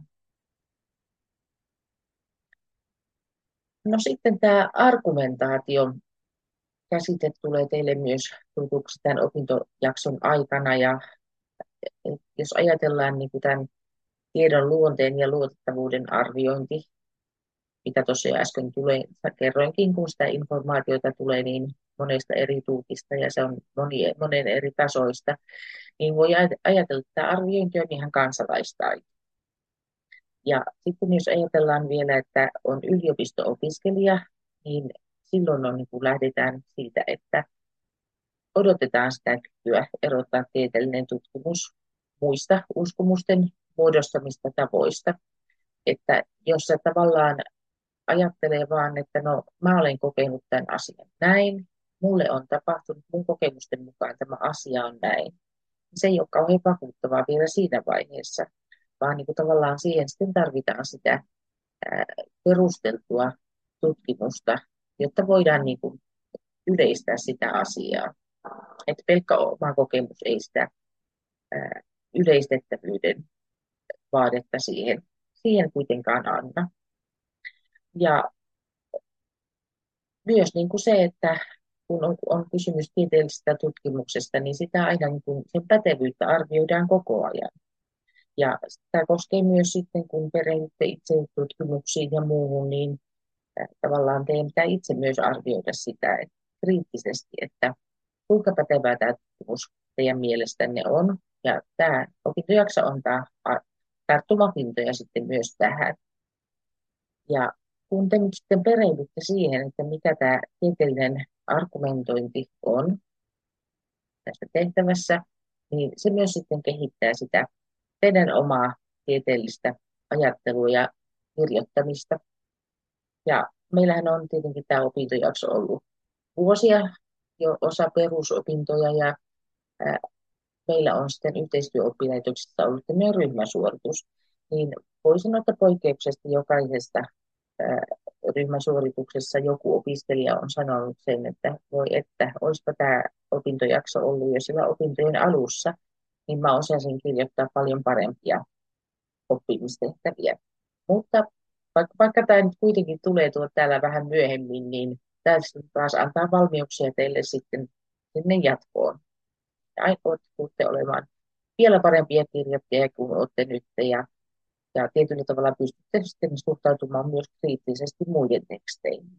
No sitten tämä argumentaatio käsite tulee teille myös tutuksi tämän opintojakson aikana ja jos ajatellaan niin kuin tämän tiedon luonteen ja luotettavuuden arviointi, mitä tuossa jo äsken tulee, kerroinkin, kun sitä informaatiota tulee niin monesta eri tuutista ja se on monen, monen eri tasoista, niin voi ajatella, että tämä arviointi on ihan kansalaistaito. Ja sitten jos ajatellaan vielä, että on yliopisto-opiskelija, niin silloin on, niin kuin lähdetään siitä, että odotetaan sitä kykyä erottaa tieteellinen tutkimus muista uskomusten muodostamista tavoista. Että jos sä tavallaan ajattelee vaan, että no mä olen kokenut tämän asian näin, mulle on tapahtunut mun kokemusten mukaan tämä asia on näin. Se ei ole kauhean vakuuttavaa vielä siinä vaiheessa, vaan niin kuin tavallaan siihen sitten tarvitaan sitä ää, perusteltua tutkimusta, jotta voidaan niin kuin yleistää sitä asiaa. Että pelkkä oma kokemus ei sitä ää, yleistettävyyden vaadetta siihen, siihen kuitenkaan anna. Ja myös niin kuin se, että kun on, on kysymys tieteellisestä tutkimuksesta, niin sitä aina niin kuin sen pätevyyttä arvioidaan koko ajan. Ja tämä koskee myös sitten, kun perehdytte itse tutkimuksiin ja muuhun, niin äh, tavallaan teidän pitää itse myös arvioida sitä että kriittisesti, että kuinka pätevää tämä tutkimus teidän mielestänne on. Ja tämä opintojakso antaa tarttumapintoja sitten myös tähän. Ja kun te nyt sitten perehdytte siihen, että mikä tämä tieteellinen argumentointi on tässä tehtävässä, niin se myös sitten kehittää sitä teidän omaa tieteellistä ajattelua ja kirjoittamista. Ja meillähän on tietenkin tämä opintojakso ollut vuosia, jo osa perusopintoja ja ää, meillä on sitten yhteistyöoppilaitoksissa ollut tämmöinen ryhmäsuoritus. Niin voi sanoa, että poikkeuksesta jokaisesta ää, ryhmäsuorituksessa joku opiskelija on sanonut sen, että voi että, olisipa tämä opintojakso ollut jo sillä opintojen alussa, niin mä osasin kirjoittaa paljon parempia oppimistehtäviä. Mutta vaikka, vaikka tämä nyt kuitenkin tulee tuo täällä vähän myöhemmin, niin tässä taas antaa valmiuksia teille sitten sinne jatkoon. Ja aikoitte olemaan vielä parempia kirjoittajia kuin olette nyt. Ja Ja tietyllä tavalla pystytte sitten suhtautumaan myös kriittisesti muiden teksteihin.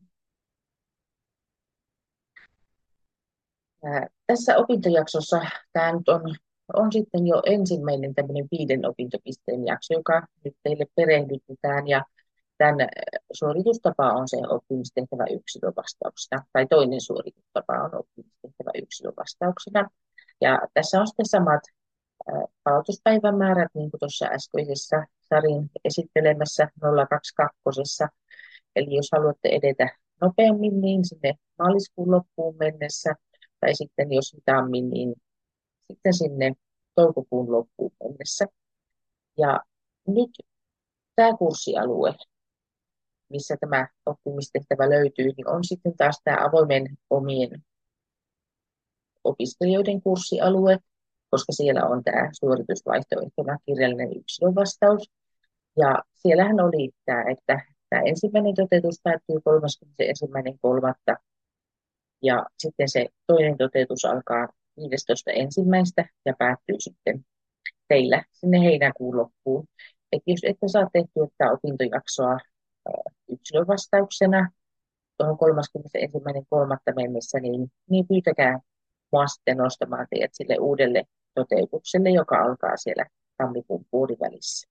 Ää, tässä opintojaksossa tämä nyt on, on sitten jo ensimmäinen tämmöinen viiden opintopisteen jakso, joka nyt teille perehdytetään. Ja tämän suoritustapa on se oppimistehtävä yksilövastauksena, tai toinen suoritustapa on oppimistehtävä yksilövastauksena. Ja tässä on sitten samat ää, palautuspäivämäärät, niin kuin tuossa äskeisessä Sarin esittelemässä nolla kaksikymmentäkaksi. Eli jos haluatte edetä nopeammin, niin sinne maaliskuun loppuun mennessä, tai sitten jos hitaammin, niin sitten sinne toukokuun loppuun mennessä. Ja nyt tämä kurssialue, missä tämä oppimistehtävä löytyy, niin on sitten taas tämä avoimen omien opiskelijoiden kurssialue, koska siellä on tämä suoritusvaihtoehtona kirjallinen yksilövastaus. Ja siellähän oli tämä, että tämä ensimmäinen toteutus päättyy kolmaskymmenesensimmäinen kolmatta ja sitten se toinen toteutus alkaa viidestoista ensimmäistä ja päättyy sitten teillä sinne heinäkuun loppuun. Et jos ette saa tehtyä tätä opintojaksoa yksilövastauksena tuohon kolmaskymmenesensimmäinen kolmatta mennessä, niin, niin pyytäkää mua sitten nostamaan teidät sille uudelle toteutukselle, joka alkaa siellä tammikuun puolivälissä.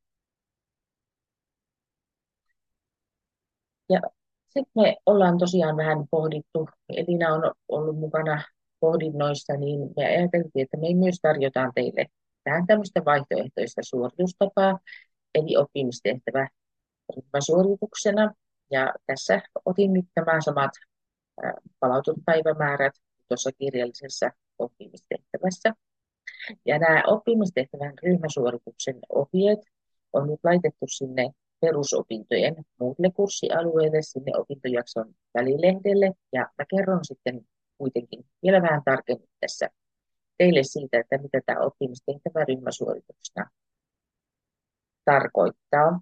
Ja sitten me ollaan tosiaan vähän pohdittu, Elina on ollut mukana pohdinnoissa, niin me ajateltiin, että me myös tarjotaan teille tähän tämmöistä vaihtoehtoista suoritustapaa, eli oppimistehtävä ryhmäsuorituksena. Ja tässä otin nyt nämä samat palautuspäivämäärät tuossa kirjallisessa oppimistehtävässä. Ja nämä oppimistehtävän ryhmäsuorituksen ohjeet on nyt laitettu sinne perusopintojen muulle kurssialueelle, sinne opintojakson välilehdelle. Ja mä kerron sitten kuitenkin vielä vähän tarkemmin tässä teille siitä, että mitä tämä oppimistehtävä ryhmäsuorituksena tarkoittaa.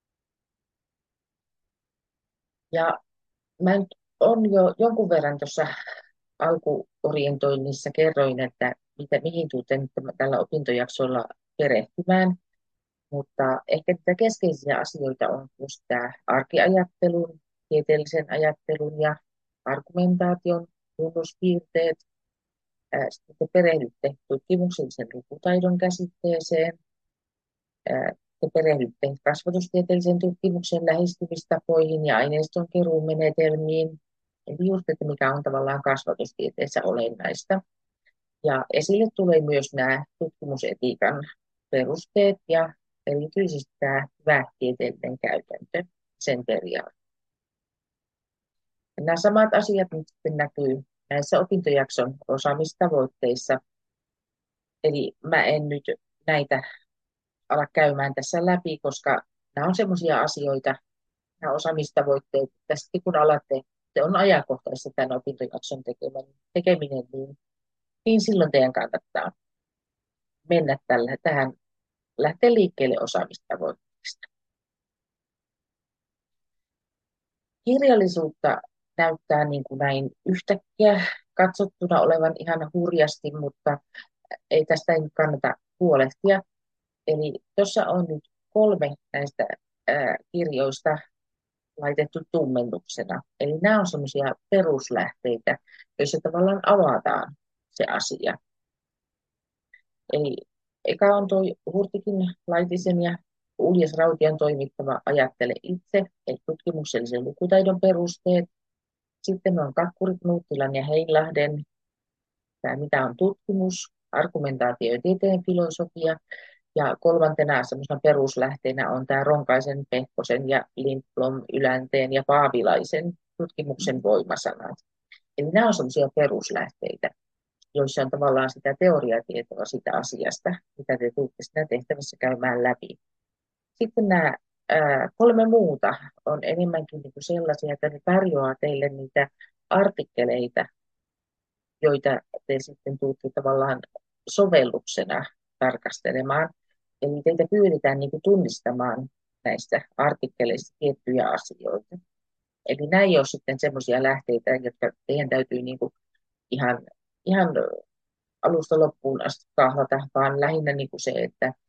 Ja mä nyt on jo jonkun verran tuossa alkuorientoinnissa kerroin, että mitä, mihin tuutte nyt tällä opintojaksolla perehtymään. Mutta ehkä niitä keskeisiä asioita on just tämä arkiajattelun, tieteellisen ajattelun ja argumentaation tunnuspiirteet. Sitten te perehdytte tutkimuksellisen lukutaidon käsitteeseen. Te perehdytte kasvatustieteellisen tutkimuksen lähestymistapoihin ja aineiston keruun menetelmiin. Eli just, että mikä on tavallaan kasvatustieteessä olennaista. Ja esille tulee myös nämä tutkimusetiikan perusteet ja erityisesti tämä hyvä tieteellinen käytäntö, sen periaate. Nämä samat asiat nyt sitten näkyy näissä opintojakson osaamistavoitteissa. Eli mä en nyt näitä ala käymään tässä läpi, koska nämä on sellaisia asioita, nämä osaamistavoitteet, että sitten kun alatte, se on ajankohtaisesti tämän opintojakson tekeminen, niin, niin silloin teidän kannattaa mennä tällä, tähän, lähteä liikkeelle osaamistavoitteista. Kirjallisuutta näyttää niin kuin näin yhtäkkiä katsottuna olevan ihan hurjasti, mutta ei tästä ei kannata huolehtia. Eli tuossa on nyt kolme näistä ää, kirjoista laitettu tummennuksena. Eli nämä on semmoisia peruslähteitä, joissa tavallaan avataan se asia. Eli eka on tuo Hurtikin, Laitisen ja Uljas Rautian toimittama Ajattele itse, eli tutkimuksellisen lukutaidon perusteet. Sitten on Kakkurit, Nuuttilan ja Heinlahden, tämä mitä on tutkimus, argumentaatio ja tieteen filosofia. Ja kolmantena semmoisena peruslähteenä on tämä Ronkaisen, Pehkosen ja Lindblom, Ylänteen ja Paavilaisen tutkimuksen voimasanat. Eli nämä on semmoisia peruslähteitä, joissa on tavallaan sitä teoriatietoa sitä asiasta, mitä te tulette siinä tehtävässä käymään läpi. Sitten nämä ää, kolme muuta on enemmänkin niin kuin sellaisia, että ne tarjoaa teille niitä artikkeleita, joita te sitten tulette tavallaan sovelluksena tarkastelemaan. Eli teitä pyydetään niin kuin tunnistamaan näistä artikkeleista tiettyjä asioita. Eli nämä ei ole sitten semmoisia lähteitä, jotka teidän täytyy niin kuin ihan, ihan alusta loppuun asti kahlata, vaan lähinnä niin kuin se, että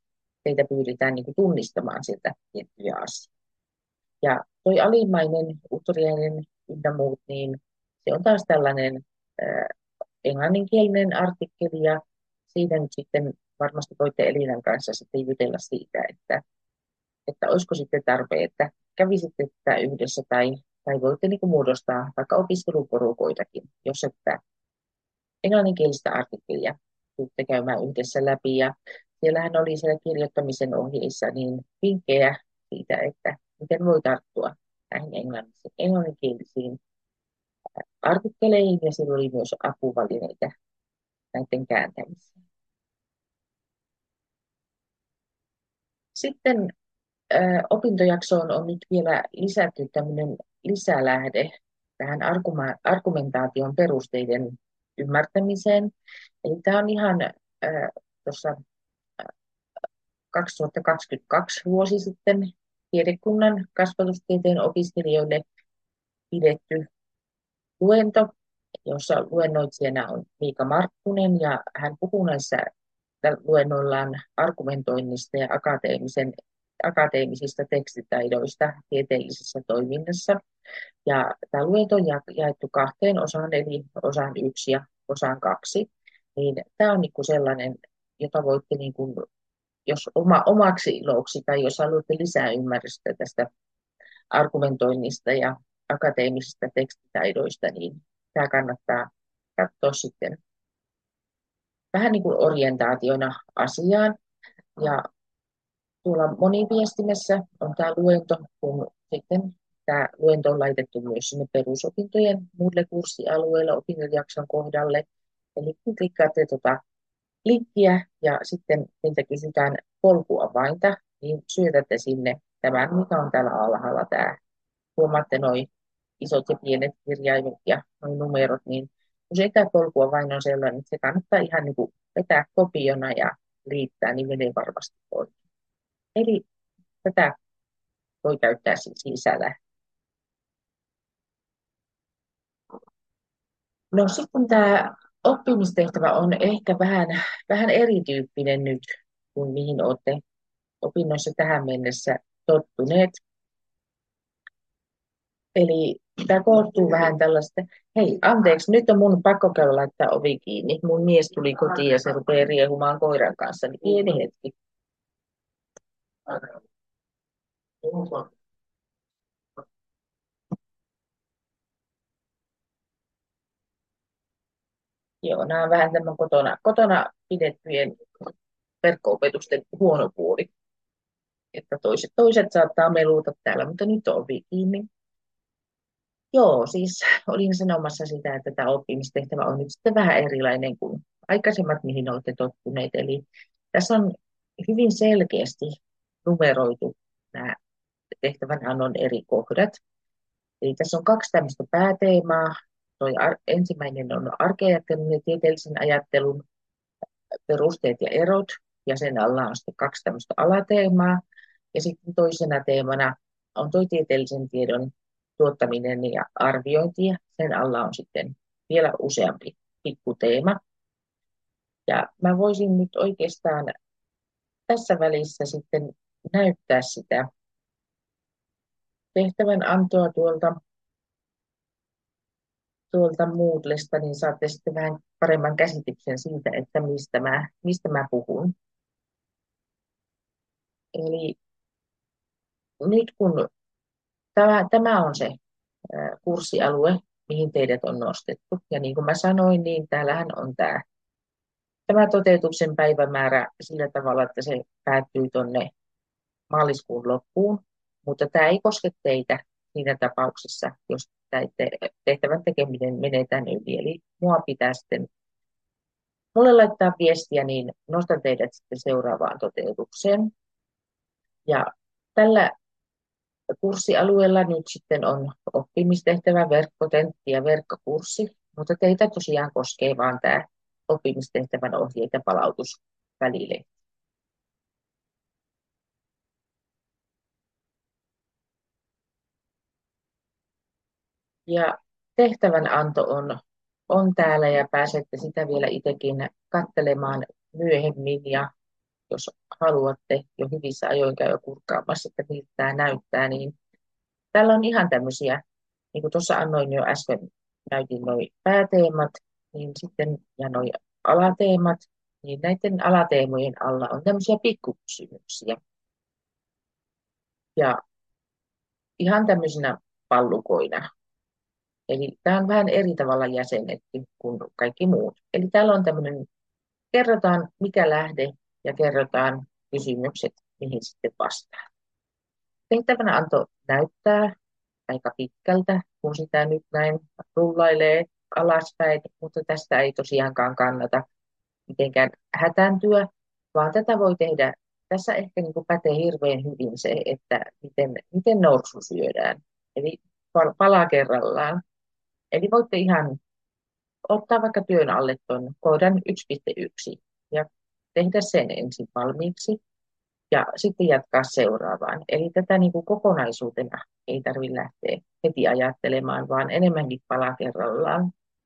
teitä pyydetään niin kuin tunnistamaan sieltä tiettyjä asioita. Ja toi alimmainen, uteliainen ynnä muut, niin se on taas tällainen ää, englanninkielinen artikkeli, ja siitä nyt sitten varmasti voitte Elinan kanssa sitten jutella siitä, että, että olisiko sitten tarpeen, että kävisitte tätä yhdessä, tai, tai voitte niin kuin muodostaa vaikka opiskeluporukoitakin, jos että englanninkielistä artikkelia tuutte käymään yhdessä läpi. Ja siellähän oli siellä kirjoittamisen ohjeissa niin vinkkejä siitä, että miten voi tarttua näihin englanniksi- englanninkielisiin artikkeleihin, ja siellä oli myös apuvälineitä näiden kääntämiseen. Sitten ää, opintojaksoon on nyt vielä lisätty tämmöinen lisälähde tähän arguma- argumentaation perusteiden ymmärtämiseen. Eli tämä on ihan ää, tuossa kaksituhattakaksikymmentäkaksi vuosi sitten tiedekunnan kasvatustieteen opiskelijoille pidetty luento, jossa luennoitsijana on Miika Markkunen, ja hän puhuu näissä luennoillaan argumentoinnista ja akateemisen, akateemisista tekstitaidoista tieteellisessä toiminnassa. Ja tämä luento on jaettu kahteen osaan, eli osaan yksi ja osaan kaksi. Niin tämä on niin kuin sellainen, jota voitte niin kuin, jos oma, omaksi iloksi tai jos haluatte lisää ymmärrystä tästä argumentoinnista ja akateemisista tekstitaidoista, niin tämä kannattaa katsoa sitten vähän niin kuin orientaationa asiaan. Ja tuolla moniviestimessä on tämä luento, kun sitten tämä luento on laitettu myös sinne perusopintojen muille kurssialueille opintojakson kohdalle. Eli kun klikkaatte tuota linkkiä ja sitten teiltä kysytään polkuavainta, niin syötätte sinne tämän, mikä on täällä alhaalla tämä. Huomaatte noin isot ja pienet kirjaimet ja noin numerot, niin usein tämä polkuavain on sellainen, että se kannattaa ihan niin kuin vetää kopiona ja liittää, niin menee varmasti oikein. Eli tätä voi käyttää siis lisällä. No sitten tämä oppimistehtävä on ehkä vähän, vähän erityyppinen nyt kuin mihin olette opinnoissa tähän mennessä tottuneet. Eli tämä koostuu vähän tällaista, hei anteeksi, nyt on mun pakko käydä laittaa ovi kiinni. Mun mies tuli kotiin ja se rupeaa riehumaan koiran kanssa, niin pieni hetki. Joo, nämä on vähän tämän kotona, kotona pidettyjen verkko-opetusten huono puoli. Että toiset, toiset saattaa meluuta täällä, mutta nyt on ovi kiinni. Joo, siis olin sanomassa sitä, että tämä oppimistehtävä on nyt sitten vähän erilainen kuin aikaisemmat, mihin olette tottuneet. Eli tässä on hyvin selkeästi numeroitu nämä tehtävänannon eri kohdat. Eli tässä on kaksi tämmöistä pääteemaa. Toi ar- ensimmäinen on arkeajattelun ja tieteellisen ajattelun perusteet ja erot, ja sen alla on sitten kaksi tämmöistä alateemaa. Ja sitten toisena teemana on tuo tieteellisen tiedon tuottaminen ja arviointi, ja sen alla on sitten vielä useampi pikkuteema. Ja mä voisin nyt oikeastaan tässä välissä sitten näyttää sitä tehtävän antoa tuolta, tuolta Moodlesta, niin saatte sitten vähän paremman käsityksen siitä, että mistä mä, mistä mä puhun. Eli nyt kun tämä, tämä on se ää, kurssialue, mihin teidät on nostettu. Ja niin kuin mä sanoin, niin täällähän on tämä, tämä toteutuksen päivämäärä sillä tavalla, että se päättyy tuonne maaliskuun loppuun. Mutta tämä ei koske teitä siinä tapauksessa, jos tehtävän tekeminen menee tänne yli. Eli mua pitää sitten mulle laittaa viestiä, niin nostan teidät sitten seuraavaan toteutukseen. Ja tällä kurssialueella nyt sitten on oppimistehtävä, verkkotentti ja verkkokurssi, mutta teitä tosiaan koskee vain tämä oppimistehtävän ohjeet ja palautusvälille. Ja tehtävänanto on, on täällä ja pääsette sitä vielä itsekin katselemaan myöhemmin. Ja jos haluatte jo hyvissä ajoin käydä kurkkaamassa, että miltä tämä näyttää, niin täällä on ihan tämmöisiä, niin kuin tuossa annoin jo äsken, näytin noin pääteemat, niin sitten ja noin alateemat, niin näiden alateemojen alla on tämmöisiä pikkukysymyksiä. Ja ihan tämmöisinä pallukoina. Eli tämä on vähän eri tavalla jäsennetty kuin kaikki muut. Eli täällä on tämmöinen, kerrotaan mikä lähde ja kerrotaan kysymykset, mihin sitten vastaa. Tehtävänä anto näyttää aika pitkältä, kun sitä nyt näin rullailee alaspäin, mutta tästä ei tosiaankaan kannata mitenkään hätääntyä, vaan tätä voi tehdä, tässä ehkä niin kuin pätee hirveän hyvin se, että miten, miten norsu syödään, eli pal- pala kerrallaan. Eli voitte ihan ottaa vaikka työn alle tuon kohdan yksi piste yksi ja tehdä sen ensin valmiiksi ja sitten jatkaa seuraavaan. Eli tätä niin kuin kokonaisuutena ei tarvitse lähteä heti ajattelemaan, vaan enemmänkin pala kerrallaan.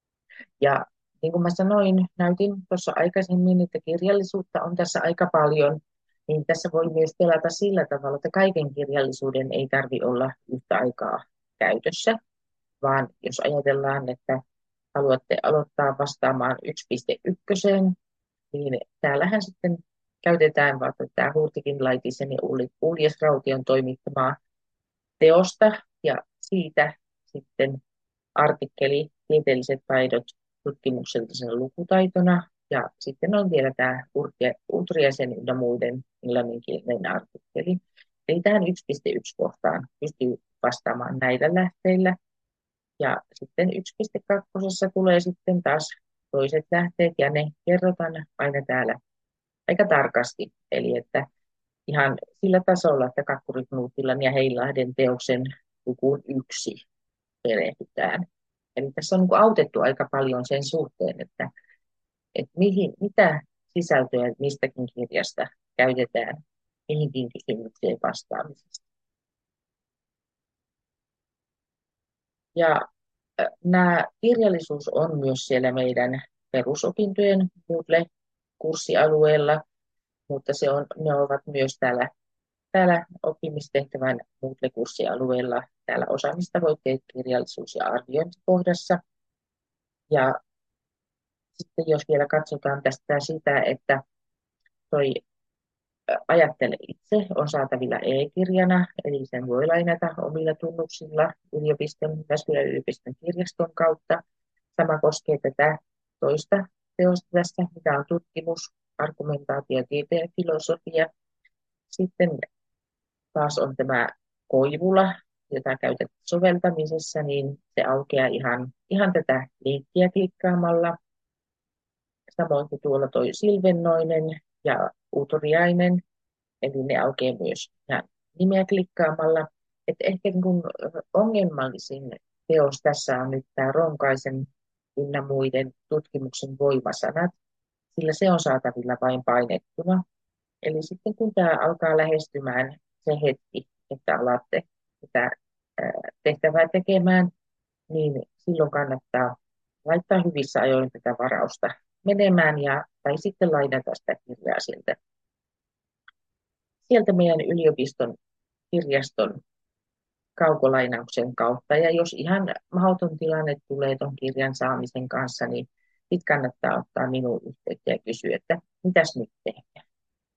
Ja niin kuin mä sanoin, näytin tuossa aikaisemmin, että kirjallisuutta on tässä aika paljon, niin tässä voi myös pelata sillä tavalla, että kaiken kirjallisuuden ei tarvitse olla yhtä aikaa käytössä, vaan jos ajatellaan, että haluatte aloittaa vastaamaan yksi piste yksi, niin täällähän sitten käytetään vaikka tämä Hurtikin Laitisen ja Ulli Uljesraution toimittamaa teosta ja siitä sitten artikkeli Tieteelliset taidot tutkimuksellisena lukutaitona. Ja sitten on vielä tämä Utriaisen ja muiden englanninkielinen artikkeli. Eli tähän yksi piste yksi kohtaan pystyy vastaamaan näillä lähteillä. Ja sitten yksi piste kaksi tulee sitten taas toiset lähteet ja ne kerrotaan aina täällä aika tarkasti. Eli että ihan sillä tasolla, että Kakkurit Nuuttilan ja Heilahden teoksen lukuun yksi perehdytään. Eli tässä on niin kuin autettu aika paljon sen suhteen, että, että mihin, mitä sisältöä mistäkin kirjasta käytetään mihinkin kysymykseen vastaamisesta. Ja äh, nämä kirjallisuus on myös siellä meidän perusopintojen Moodle-kurssialueella, mutta se on, ne ovat myös täällä, täällä oppimistehtävän Moodle-kurssialueella, täällä osaamistavoitteet, kirjallisuus- ja arviointikohdassa. Ja sitten jos vielä katsotaan tästä sitä, että toi Ajattele itse on saatavilla e-kirjana, eli sen voi lainata omilla tunnuksilla yliopiston, Jyväskylän yliopiston kirjaston kautta. Sama koskee tätä toista teosta tästä, mitä on tutkimus, argumentaatio, tieteen filosofia. Sitten taas on tämä Koivula, jota käytät soveltamisessa, niin se aukeaa ihan, ihan tätä linkkiä klikkaamalla. Samoin kuin tuolla toi Silvennoinen ja Utriainen, eli ne aukeaa myös ihan nimeä klikkaamalla. Et ehkä niin kuin ongelmallisin teos tässä on nyt tämä Ronkaisen ynnä muiden tutkimuksen voimasanat, sillä se on saatavilla vain painettuna. Eli sitten kun tämä alkaa lähestymään se hetki, että alatte tätä tehtävää tekemään, niin silloin kannattaa laittaa hyvissä ajoin tätä varausta menemään ja, tai sitten lainata sitä kirjaa sieltä, sieltä meidän yliopiston kirjaston kaukolainauksen kautta. Ja jos ihan mahdoton tilanne tulee tuon kirjan saamisen kanssa, niin sitten kannattaa ottaa minuun yhteyttä ja kysyä, että mitäs nyt tehdään.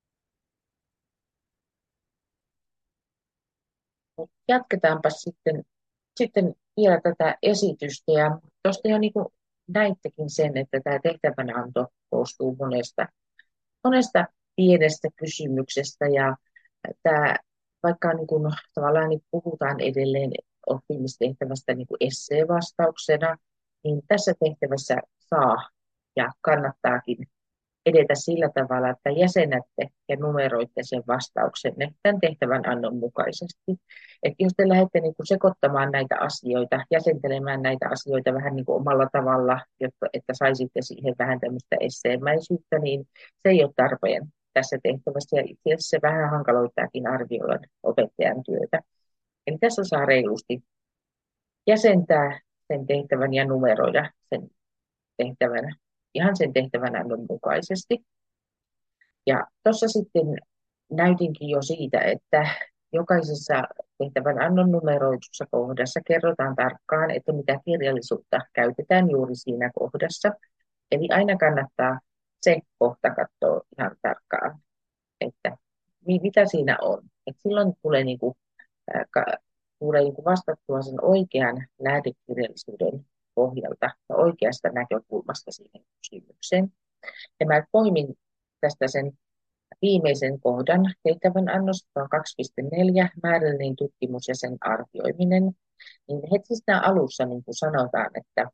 Jatketaanpa sitten, sitten vielä tätä esitystä. Ja tuosta jo niin kuin näittekin sen, että tämä tehtävänanto koostuu monesta, monesta pienestä kysymyksestä. Ja tämä, vaikka niin kuin, tavallaan niin puhutaan edelleen oppimistehtävästä niin kuin essee-vastauksena, niin tässä tehtävässä saa ja kannattaakin edetä sillä tavalla, että jäsennätte ja numeroitte sen vastauksenne tämän tehtävän annon mukaisesti. Et jos te lähdette niin kuin sekoittamaan näitä asioita, jäsentelemään näitä asioita vähän niin kuin omalla tavalla, jotta, että saisitte siihen vähän tämmöistä esseemäisyyttä, niin se ei ole tarpeen tässä tehtävässä. Ja itse asiassa se vähän hankaloittaakin arvioida opettajan työtä. Eli tässä saa reilusti jäsentää sen tehtävän ja numeroida sen tehtävän ihan sen tehtävän annon mukaisesti. Ja tuossa sitten näytinkin jo siitä, että jokaisessa tehtävän annon numeroidussa kohdassa kerrotaan tarkkaan, että mitä kirjallisuutta käytetään juuri siinä kohdassa. Eli aina kannattaa se kohta katsoa ihan tarkkaan, että mi- mitä siinä on. Et silloin tulee, niinku, ää, ka- tulee niinku vastattua sen oikean lähdekirjallisuuden pohjalta ja oikeasta näkökulmasta siihen kysymykseen. Ja mä poimin tästä sen viimeisen kohdan tehtävän annosta on kaksi piste neljä, määrällinen tutkimus ja sen arvioiminen. Niin heti siinä alussa niin kuin sanotaan, että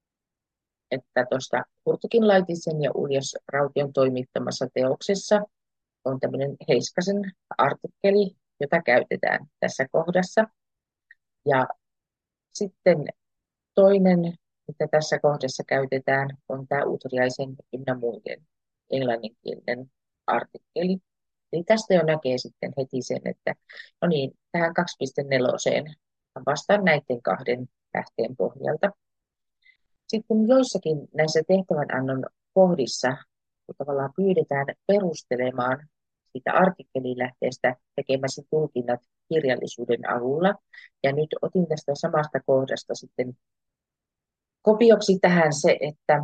että tuosta Hurtikin Laitisen ja Uljas Raution toimittamassa teoksessa on tämmöinen Heiskasen artikkeli, jota käytetään tässä kohdassa. Ja sitten toinen, mitä tässä kohdassa käytetään, on tämä Utriaisen ynnä muiden englanninkielinen artikkeli. Eli tästä jo näkee sitten heti sen, että no niin, tähän kaksi piste neljä vastaan näiden kahden lähteen pohjalta. Sitten joissakin näissä tehtävänannon kohdissa kun tavallaan pyydetään perustelemaan siitä artikkelilähteestä tekemäsi tulkinnat kirjallisuuden avulla. Ja nyt otin tästä samasta kohdasta sitten kopioksi tähän se, että,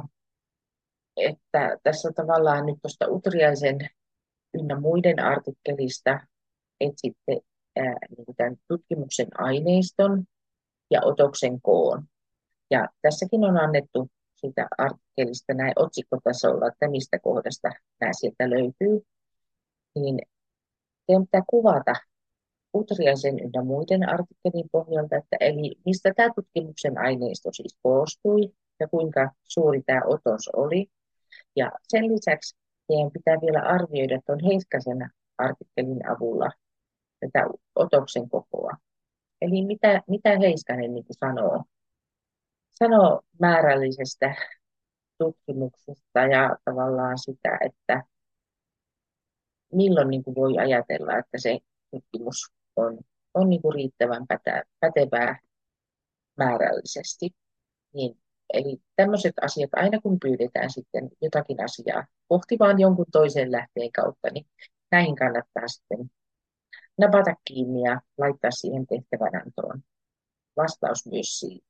että tässä tavallaan nyt tuosta Utriaisen ynnä muiden artikkelista etsitte ää, niin kuin tämän tutkimuksen aineiston ja otoksen koon. Ja tässäkin on annettu siitä artikkelista näin otsikkotasolla, että mistä kohdasta nämä sieltä löytyy. Niin teidän pitää kuvata Utriaisen ynnä muiden artikkelin pohjalta, että eli mistä tämä tutkimuksen aineisto siis koostui ja kuinka suuri tämä otos oli. Ja sen lisäksi teidän pitää vielä arvioida tuon Heiskasen artikkelin avulla tätä otoksen kokoa. Eli mitä, mitä Heiskanen niin kuin sanoo, sanoo määrällisestä tutkimuksesta ja tavallaan sitä, että milloin niin kuin voi ajatella, että se tutkimus on, on niin kuin riittävän pätä, pätevää määrällisesti. Niin, eli tämmöiset asiat, aina kun pyydetään sitten jotakin asiaa pohtimaan jonkun toisen lähteen kautta, niin näihin kannattaa sitten napata kiinni ja laittaa siihen tehtävänantoon vastaus myös siitä.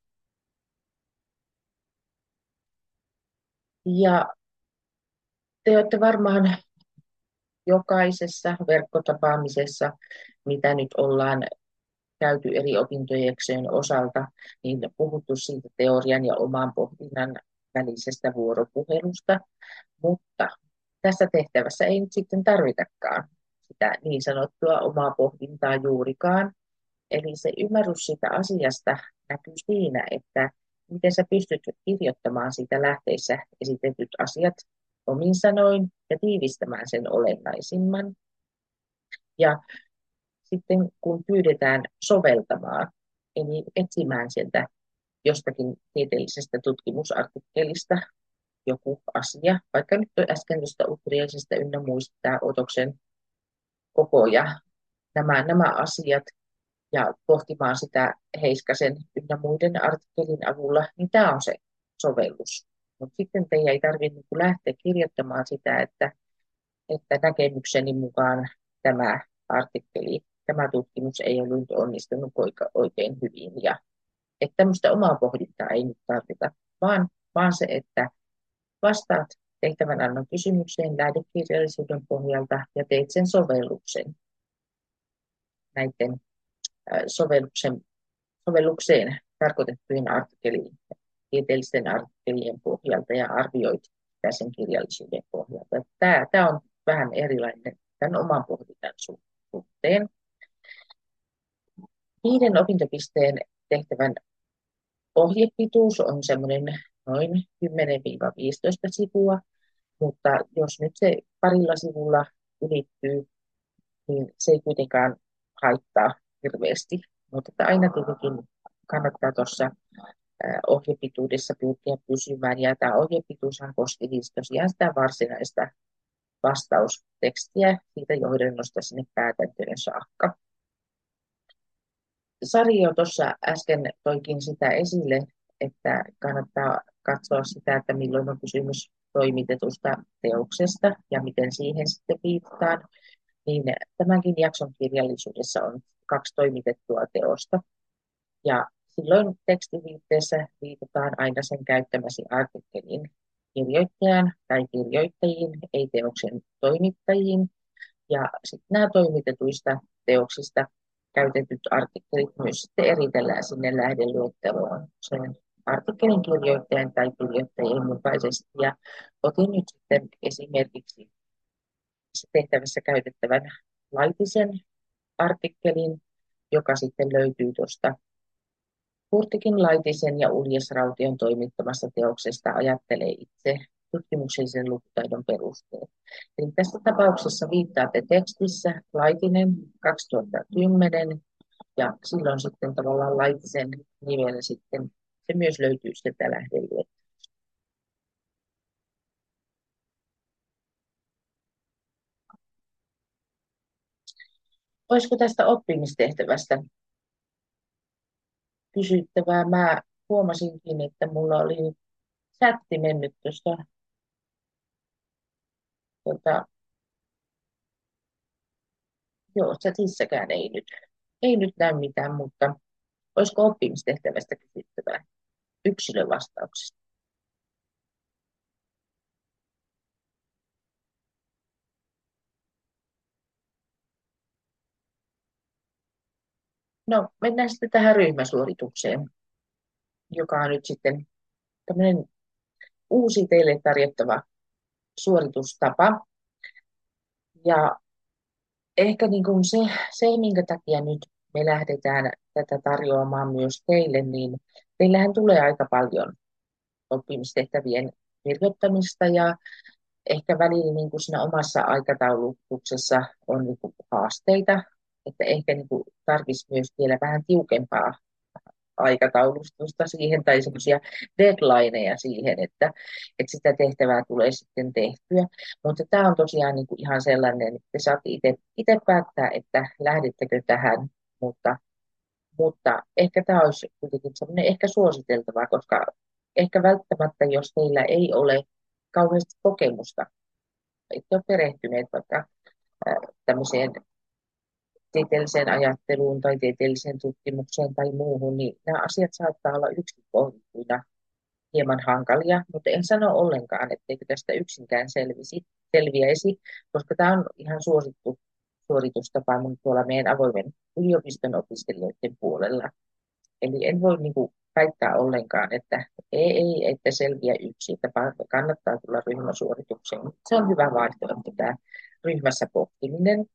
Ja te olette varmaan jokaisessa verkkotapaamisessa, mitä nyt ollaan käyty eri opintojaksojen osalta, niin puhuttu siitä teorian ja oman pohdinnan välisestä vuoropuhelusta, mutta tässä tehtävässä ei nyt sitten tarvitakaan sitä niin sanottua omaa pohdintaa juurikaan. Eli se ymmärrys siitä asiasta näkyy siinä, että miten sä pystyt kirjoittamaan siitä lähteissä esitetyt asiat omin sanoin ja tiivistämään sen olennaisimman. Ja sitten kun pyydetään soveltamaan, eli etsimään sieltä jostakin tieteellisestä tutkimusartikkelista joku asia, vaikka nyt äsken tuosta Utriaisesta ynnä muista tämä otoksen koko ja nämä, nämä asiat, ja pohtimaan sitä Heiskasen ynnä muiden artikkelin avulla, niin tämä on se sovellus. Mutta sitten teidän ei tarvitse niin lähteä kirjoittamaan sitä, että, että näkemykseni mukaan tämä artikkeli, tämä tutkimus ei ole nyt onnistunut oikein hyvin. Ja, että tämmöistä omaa pohdintaa ei nyt tarvita, vaan, vaan se, että vastaat tehtävänannon kysymykseen lähdekirjallisuuden pohjalta ja teet sen sovelluksen näiden sovelluksen, sovellukseen tarkoitettujen artikkelien, tieteellisten artikkelien pohjalta ja arvioit sen kirjallisuuden pohjalta. Tämä, tämä on vähän erilainen tämän oman pohdinnan suhteen. Viiden opintopisteen tehtävän ohjepituus on semmoinen noin kymmenen viisitoista sivua, mutta jos nyt se parilla sivulla ylittyy, niin se ei kuitenkaan haittaa hirveästi. Mutta että aina tietenkin kannattaa tuossa ohjepituudessa pyrkiä pysymään. Ja tämä ohjepituushan koski siis tosiaan sitä varsinaista vastaustekstiä siitä johdannosta sinne päätäntöön saakka. Sari jo tuossa äsken toikin sitä esille, että kannattaa katsoa sitä, että milloin on kysymys toimitetusta teoksesta ja miten siihen sitten viitataan, niin tämänkin jakson kirjallisuudessa on kaksi toimitettua teosta. Ja silloin tekstiviitteessä viitataan aina sen käyttämäsi artikkelin kirjoittajan tai kirjoittajiin, ei teoksen toimittajiin. Ja sitten nämä toimitetuista teoksista käytetyt artikkelit myös sitten eritellään sinne lähdeluetteloon sen artikkelin kirjoittajan tai kirjoittajien mukaisesti. Ja otin nyt sitten esimerkiksi tehtävässä käytettävän Laitisen artikkelin, joka sitten löytyy tuosta Hurtikin, Laitisen ja Uljes Raution toimittamasta teoksesta Ajattelee itse tutkimuksellisen lukutaidon perusteet. Eli tässä tapauksessa viittaatte tekstissä Laitinen kaksituhattakymmenen ja silloin sitten tavallaan Laitisen nimellä sitten se myös löytyy sieltä lähdeluettelosta. Olisiko tästä oppimistehtävästä kysyttävää? Mä huomasinkin, että mulla oli chatti mennyt tuosta tuota, joo, chatissäkään ei nyt, ei nyt näy mitään, mutta olisiko oppimistehtävästä kysyttävää yksilövastauksesta? No, mennään sitten tähän ryhmäsuoritukseen, joka on nyt sitten tämmöinen uusi teille tarjottava suoritustapa. Ja ehkä niin kuin se, se, minkä takia nyt me lähdetään tätä tarjoamaan myös teille, niin teillähän tulee aika paljon oppimistehtävien kirjoittamista ja ehkä välillä niin kuin siinä omassa aikataulutuksessa on niin kuin haasteita, että ehkä niin kuin tarvitsisi myös vielä vähän tiukempaa aikataulutusta siihen tai semmoisia deadlineja siihen, että, että sitä tehtävää tulee sitten tehtyä. Mutta tämä on tosiaan niin kuin ihan sellainen, että te saatte itse päättää, että lähdettekö tähän, mutta, mutta ehkä tämä olisi kuitenkin semmoinen ehkä suositeltavaa, koska ehkä välttämättä, jos teillä ei ole kauheasti kokemusta, ette ole perehtyneet vaikka ää, tämmöiseen tieteelliseen ajatteluun tai tieteelliseen tutkimukseen tai muuhun, niin nämä asiat saattaa olla yksipohjaisuina hieman hankalia, mutta en sano ollenkaan, etteikö tästä yksinkään selvisi, selviäisi, koska tämä on ihan suosittu suoritustapa tuolla meidän avoimen yliopiston opiskelijoiden puolella. Eli en voi niin kuin väittää ollenkaan, että ei, ei, että selviä yksin, että kannattaa tulla ryhmäsuoritukseen. Se on hyvä vaihtoehto tämä ryhmässä pohtiminen.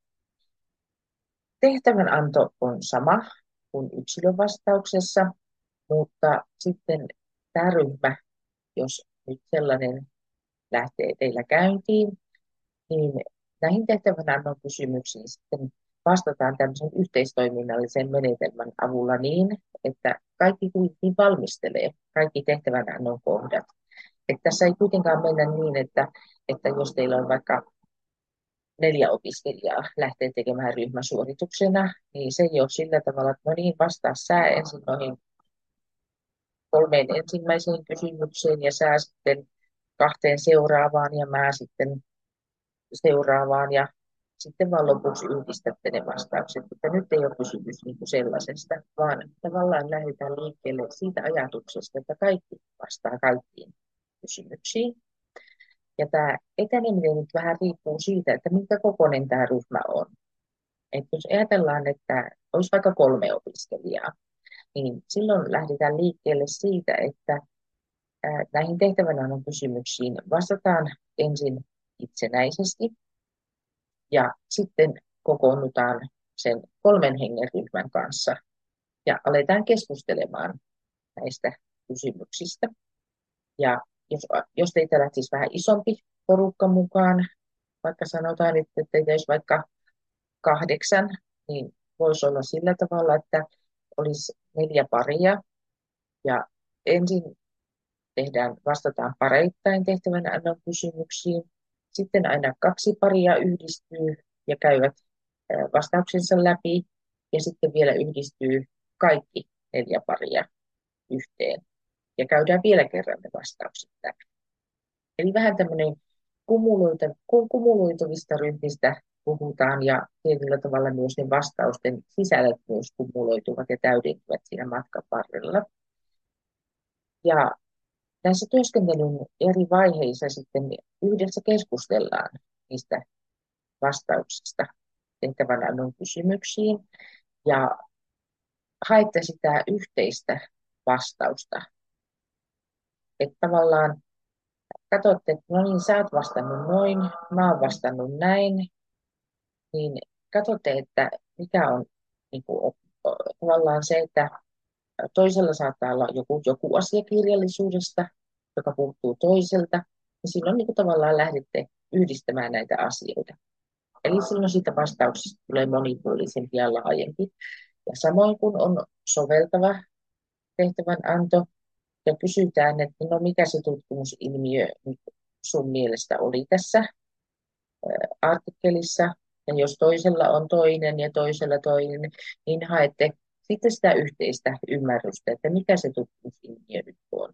Tehtävänanto on sama kuin yksilövastauksessa, mutta sitten tämä ryhmä, jos nyt sellainen lähtee teillä käyntiin, niin näihin tehtävänannon kysymyksiin sitten vastataan tämmöisen yhteistoiminnallisen menetelmän avulla niin, että kaikki kuitenkin valmistelee kaikki tehtävänannon kohdat. Että tässä ei kuitenkaan mennä niin, että, että jos teillä on vaikka neljä opiskelijaa lähtee tekemään ryhmäsuorituksena, niin se ei ole sillä tavalla, että no niin, vastaa sä ensin noihin kolmeen ensimmäiseen kysymykseen ja sä sitten kahteen seuraavaan ja mä sitten seuraavaan ja sitten vaan lopuksi yhdistätte ne vastaukset. Että nyt ei ole kysymys niin kuin sellaisesta, vaan tavallaan lähdetään liikkeelle siitä ajatuksesta, että kaikki vastaa kaikkiin kysymyksiin. Ja tämä eteneminen nyt vähän riippuu siitä, että minkä kokoinen tämä ryhmä on. Että jos ajatellaan, että olisi vaikka kolme opiskelijaa, niin silloin lähdetään liikkeelle siitä, että näihin tehtävänannon kysymyksiin vastataan ensin itsenäisesti ja sitten kokoonnutaan sen kolmen hengen ryhmän kanssa ja aletaan keskustelemaan näistä kysymyksistä. Ja jos, jos teitä lähtisi vähän isompi porukka mukaan, vaikka sanotaan, että teitä olisi vaikka kahdeksan, niin voisi olla sillä tavalla, että olisi neljä paria ja ensin tehdään, vastataan pareittain tehtävän annon kysymyksiin. Sitten aina kaksi paria yhdistyy ja käyvät vastauksensa läpi ja sitten vielä yhdistyy kaikki neljä paria yhteen ja käydään vielä kerran ne vastaukset läpi. Eli vähän tämmöinen kumuloita- ku- kumuloituvista ryhmistä puhutaan ja tietyllä tavalla myös ne vastausten sisällöt myös kumuloituvat ja täydentyvät siinä matkan varrella. Ja näissä työskentelyn eri vaiheissa sitten yhdessä keskustellaan niistä vastauksista tehtävänannon kysymyksiin ja haette sitä yhteistä vastausta. Että tavallaan katsotte, että no niin, sä oot vastannut noin, mä oon vastannut näin, niin katsotte, että mikä on niin kuin, tavallaan se, että toisella saattaa olla joku, joku asia kirjallisuudesta, joka puuttuu toiselta, niin silloin niin kuin tavallaan lähdette yhdistämään näitä asioita. Eli silloin siitä vastauksesta tulee monipuolisempi ja laajempi. Ja samoin kun on soveltava tehtävänanto ja kysytään, että no mikä se tutkimusilmiö nyt sun mielestä oli tässä artikkelissa, ja jos toisella on toinen ja toisella toinen, niin haette sitten sitä yhteistä ymmärrystä, että mikä se tutkimusilmiö nyt on.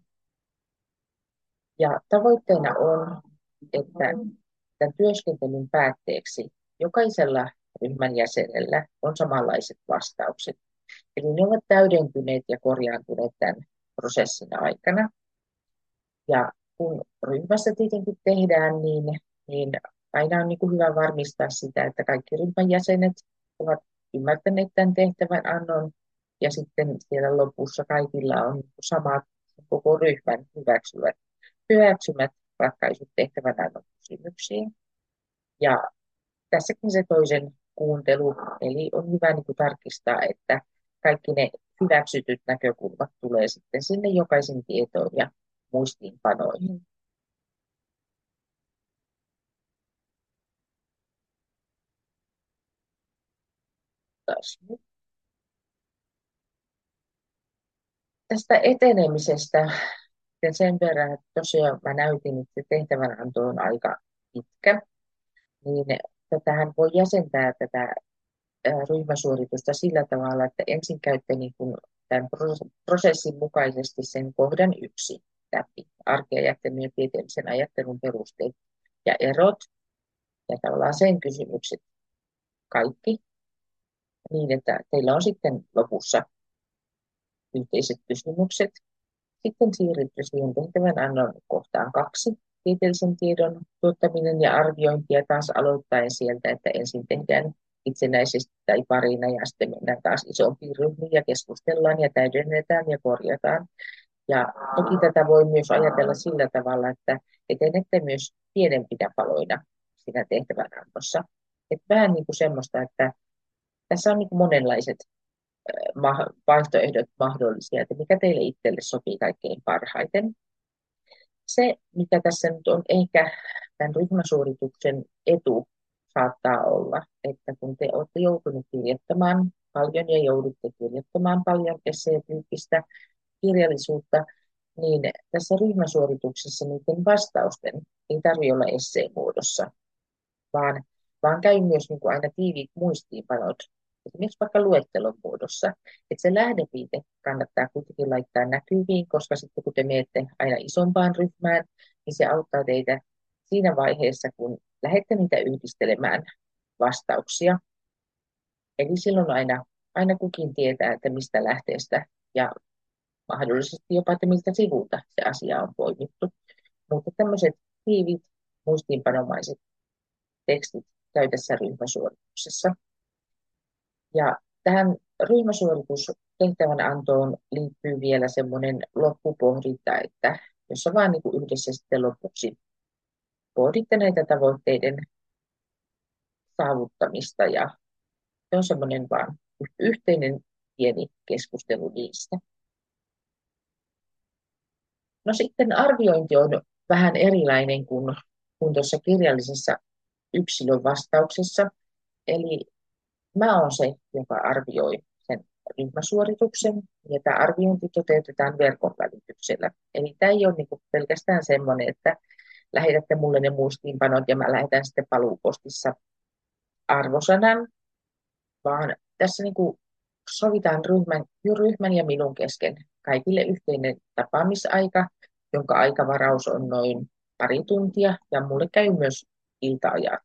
Ja tavoitteena on, että tämän työskentelyn päätteeksi jokaisella ryhmän jäsenellä on samanlaiset vastaukset. Eli ne ovat täydentyneet ja korjaantuneet tämän prosessin aikana. Ja kun ryhmässä tietenkin tehdään, niin, niin aina on niin kuin hyvä varmistaa sitä, että kaikki ryhmän jäsenet ovat ymmärtäneet tämän tehtävän annon ja sitten siellä lopussa kaikilla on niin kuin samat koko ryhmän hyväksyvät, hyväksymät ratkaisut tehtävän annon kysymyksiin. Ja tässäkin se toisen kuuntelu, eli on hyvä niin kuin tarkistaa, että kaikki ne hyväksytyt näkökulmat tulee sitten sinne jokaisen tietoon ja muistiinpanoihin. Taas nyt. Tästä etenemisestä ja sen verran, että tosiaan mä näytin, että se tehtävänanto on aika pitkä, niin tätähän voi jäsentää tätä ryhmäsuoritusta sillä tavalla, että ensin käytte niin kuin tämän prosessin mukaisesti sen kohdan yksi läpi. Arkea ajattelun ja tieteellisen ajattelun perusteet ja erot ja tavallaan sen kysymykset kaikki niin, että teillä on sitten lopussa yhteiset kysymykset. Sitten siirrytte siihen tehtävänannon kohtaan kaksi, tieteellisen tiedon tuottaminen ja arviointi, ja taas aloittaen sieltä, että ensin tehdään itsenäisesti tai parina, ja sitten mennään taas isompiin ryhmiin ja keskustellaan ja täydennetään ja korjataan. Ja toki tätä voi myös ajatella sillä tavalla, että etenette myös pienempinä paloina siinä tehtävänannossa. Että vähän niin kuin semmoista, että tässä on niin kuin monenlaiset vaihtoehdot mahdollisia, että mikä teille itselle sopii kaikkein parhaiten. Se, mikä tässä nyt on ehkä tämän ryhmäsuorituksen etu saattaa olla, että kun te olette joutuneet kirjoittamaan paljon ja joudutte kirjoittamaan paljon esseetyyppistä kirjallisuutta, niin tässä ryhmäsuorituksessa niiden vastausten ei tarvitse olla esseen muodossa, vaan, vaan käy myös niin kuin aina tiiviit muistiinpanot, esimerkiksi vaikka luettelon muodossa. Että se lähdeviite kannattaa kuitenkin laittaa näkyviin, koska sitten kun te menette aina isompaan ryhmään, niin se auttaa teitä siinä vaiheessa, kun lähdette niitä yhdistelemään vastauksia. Eli silloin aina, aina kukin tietää, että mistä lähteestä ja mahdollisesti jopa, että miltä sivulta se asia on poimittu. Mutta tämmöiset tiivit, muistiinpanomaiset tekstit käy tässä ryhmäsuorituksessa. Ja tähän ryhmäsuoritustehtävän antoon liittyy vielä semmoinen loppupohdinta, että jossa vaan niin kuin yhdessä sitten lopuksi pohditte näitä tavoitteiden saavuttamista ja se on semmoinen vaan yhteinen pieni keskustelu niistä. No sitten arviointi on vähän erilainen kuin, kuin tuossa kirjallisessa yksilön vastauksessa. Eli mä oon se, joka arvioi sen ryhmäsuorituksen, ja tämä arviointi toteutetaan verkon välityksellä. Eli tämä ei ole niinku pelkästään semmoinen, että lähetätte mulle ne muistiinpanot ja mä lähetän sitten paluupostissa arvosanan, vaan tässä niinku sovitaan ryhmän, ryhmän ja minun kesken kaikille yhteinen tapaamisaika, jonka aikavaraus on noin pari tuntia ja mulle käy myös iltaajat.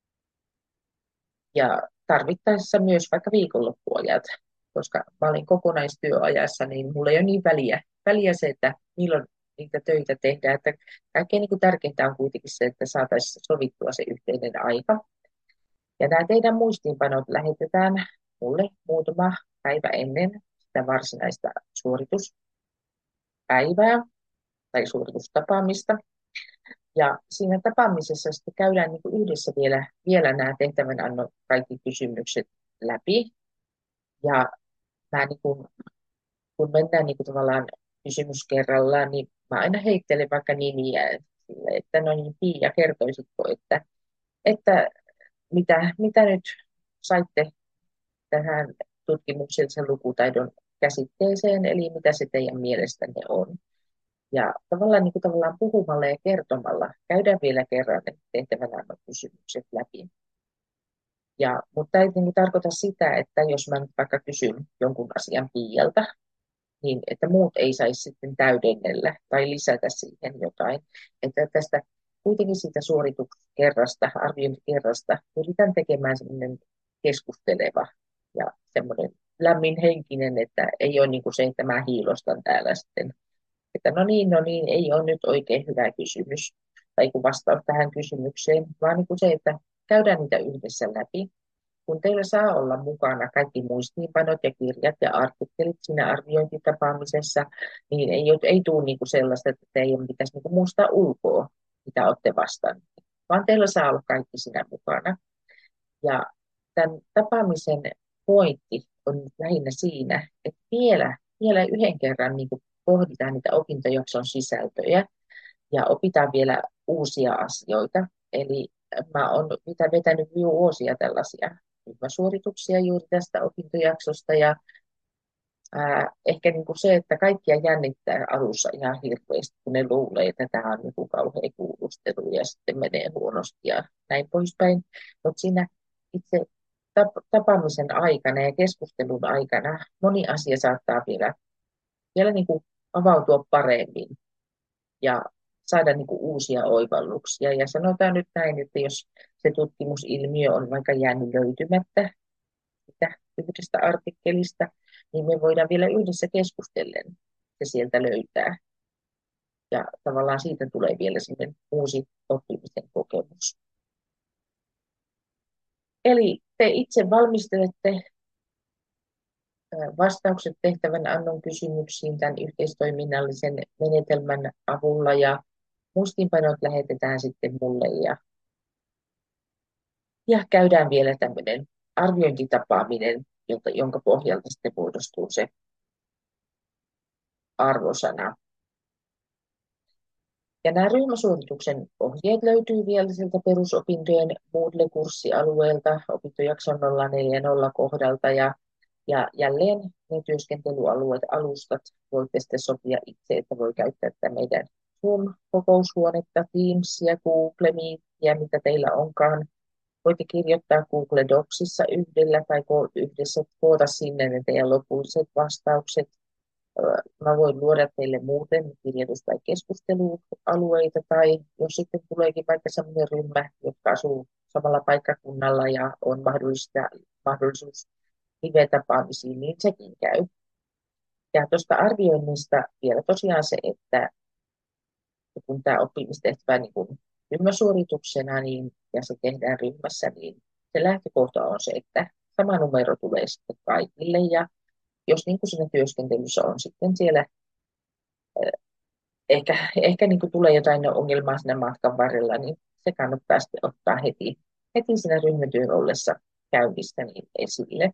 Ja tarvittaessa myös vaikka viikonloppuajat, koska mä olin kokonaistyöajassa, niin mulla ei ole niin väliä, väliä se, että milloin niitä töitä tehdään. Että kaikkein niin kuin tärkeintä on kuitenkin se, että saataisiin sovittua se yhteinen aika. Ja nämä teidän muistiinpanot lähetetään mulle muutama päivä ennen sitä varsinaista suorituspäivää tai suoritustapaamista. Ja siinä tapaamisessa sitten käydään niin kuin yhdessä vielä, vielä nämä tehtävänannon kaikki kysymykset läpi. Ja mä niin kuin, kun mennään niin kuin tavallaan kysymys kerrallaan, niin mä aina heittelen vaikka nimiä, sille, että no niin, Pia, kertoisitko, että, että mitä, mitä nyt saitte tähän tutkimuksellisen lukutaidon käsitteeseen, eli mitä se teidän mielestänne on. Ja tavallaan, niin kuin tavallaan puhumalla ja kertomalla käydään vielä kerran ne tehtävänannon kysymykset läpi. Ja, mutta ei niin tarkoita sitä, että jos mä nyt vaikka kysyn jonkun asian Piialta, niin että muut ei saisi sitten täydennellä tai lisätä siihen jotain. Että tästä kuitenkin siitä suorituskerrasta, arviointikerrasta, yritän tekemään semmoinen keskusteleva ja semmoinen lämminhenkinen, että ei ole niin kuin se, että mä hiilostan täällä sitten, että no niin, no niin, ei ole nyt oikein hyvä kysymys tai kun vastaus tähän kysymykseen, vaan niin kuin se, että käydään niitä yhdessä läpi. Kun teillä saa olla mukana kaikki muistiinpanot ja kirjat ja artikkelit siinä arviointitapaamisessa, niin ei, ei tule niinku sellaista, että teidän pitäisi niinku muistaa ulkoa, mitä olette vastanneet, vaan teillä saa olla kaikki siinä mukana. Ja tämän tapaamisen pointti on nyt lähinnä siinä, että vielä, vielä yhden kerran niinku pohditaan niitä opintojakson sisältöjä ja opitaan vielä uusia asioita. Eli mä oon mitä vetänyt jo vuosia tällaisia ryhmäsuorituksia juuri tästä opintojaksosta ja ää, ehkä niin kuin se, että kaikkia jännittää alussa ihan hirveästi, kun ne luulee, että tämä on niin kuin kauhean kuulustelu ja sitten menee huonosti ja näin poispäin. Mutta siinä itse tap- tapaamisen aikana ja keskustelun aikana moni asia saattaa vielä, vielä niin kuin avautua paremmin ja saada niin kuin uusia oivalluksia. Ja sanotaan nyt näin, että jos se tutkimusilmiö on vaikka jäänyt löytymättä sitä yhdestä artikkelista, niin me voidaan vielä yhdessä keskustellen se sieltä löytää. Ja tavallaan siitä tulee vielä sellainen uusi oppimisen kokemus. Eli te itse valmistelette vastaukset tehtävän annon kysymyksiin tämän yhteistoiminnallisen menetelmän avulla ja muistiinpanot lähetetään sitten mulle ja, ja käydään vielä tämmöinen arviointitapaaminen, jonka, jonka pohjalta sitten muodostuu se arvosana. Ja nämä ryhmäsuorituksen ohjeet löytyy vielä sieltä perusopintojen Moodle-kurssialueelta, opintojakson nolla neljä nolla kohdalta ja, ja jälleen ne työskentelyalueet, alustat voitte sitten sopia itse, että voi käyttää tätä meidän Zoom-kokoushuonetta, Teamsia, Google Meetia, mitä teillä onkaan. Voitte kirjoittaa Google Docsissa yhdellä tai yhdessä koota sinne ne teidän lopulliset vastaukset. Mä voin luoda teille muuten kirjoitus- tai keskustelualueita, tai jos sitten tuleekin vaikka sellainen ryhmä, jotka asuu samalla paikkakunnalla ja on mahdollista, mahdollisuus live-tapaamisiin, niin sekin käy. Ja tuosta arvioinnista vielä tosiaan se, että kun tämä oppimistehtävä niin kuin ryhmäsuorituksena niin, ja se tehdään ryhmässä, niin se lähtökohta on se, että sama numero tulee sitten kaikille. Ja jos niin kuin siinä työskentelyssä on sitten siellä, ehkä, ehkä niin kuin tulee jotain ongelmaa siinä matkan varrella, niin se kannattaa sitten ottaa heti, heti siinä ryhmätyön ollessa käynnissä niin esille.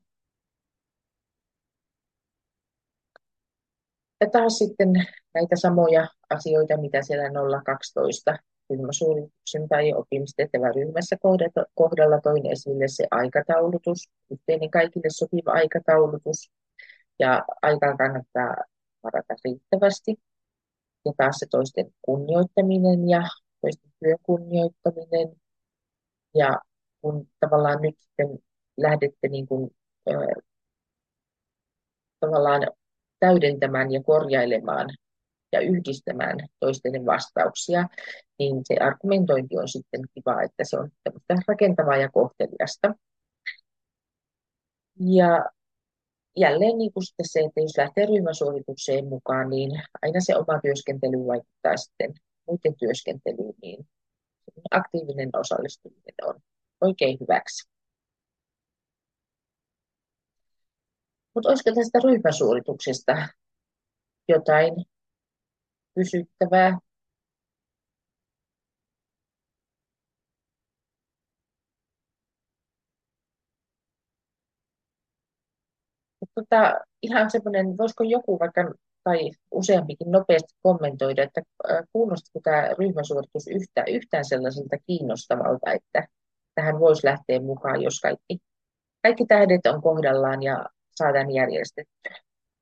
Ja taas sitten näitä samoja asioita, mitä siellä nolla kaksitoista ryhmäsuorituksen tai oppimistehtävän ryhmässä kohdalla toin esille se aikataulutus, yhteinen kaikille sopiva aikataulutus, ja aikaa kannattaa varata riittävästi. Ja taas se toisten kunnioittaminen ja toisten työn kunnioittaminen. Ja kun tavallaan nyt sitten lähdette niin kuin, äh, tavallaan täydentämään ja korjailemaan ja yhdistämään toisten vastauksia, niin se argumentointi on sitten kiva, että se on tämmöistä rakentavaa ja kohteliasta. Ja jälleen niin kuin sitten se, että jos lähtee ryhmäsuoritukseen mukaan, niin aina se oma työskentely vaikuttaa sitten muiden työskentelyyn, niin aktiivinen osallistuminen on oikein hyväksi. Mutta olisiko tästä ryhmäsuorituksesta jotain kysyttävää? Tota, ihan semmoinen, voisiko joku vaikka tai useampikin nopeasti kommentoida, että äh, kuulostiko tämä ryhmäsuoritus yhtä, yhtään sellaiselta kiinnostavalta, että tähän voisi lähteä mukaan, jos kaikki, kaikki tähdet on kohdallaan ja saadaan järjestettyä.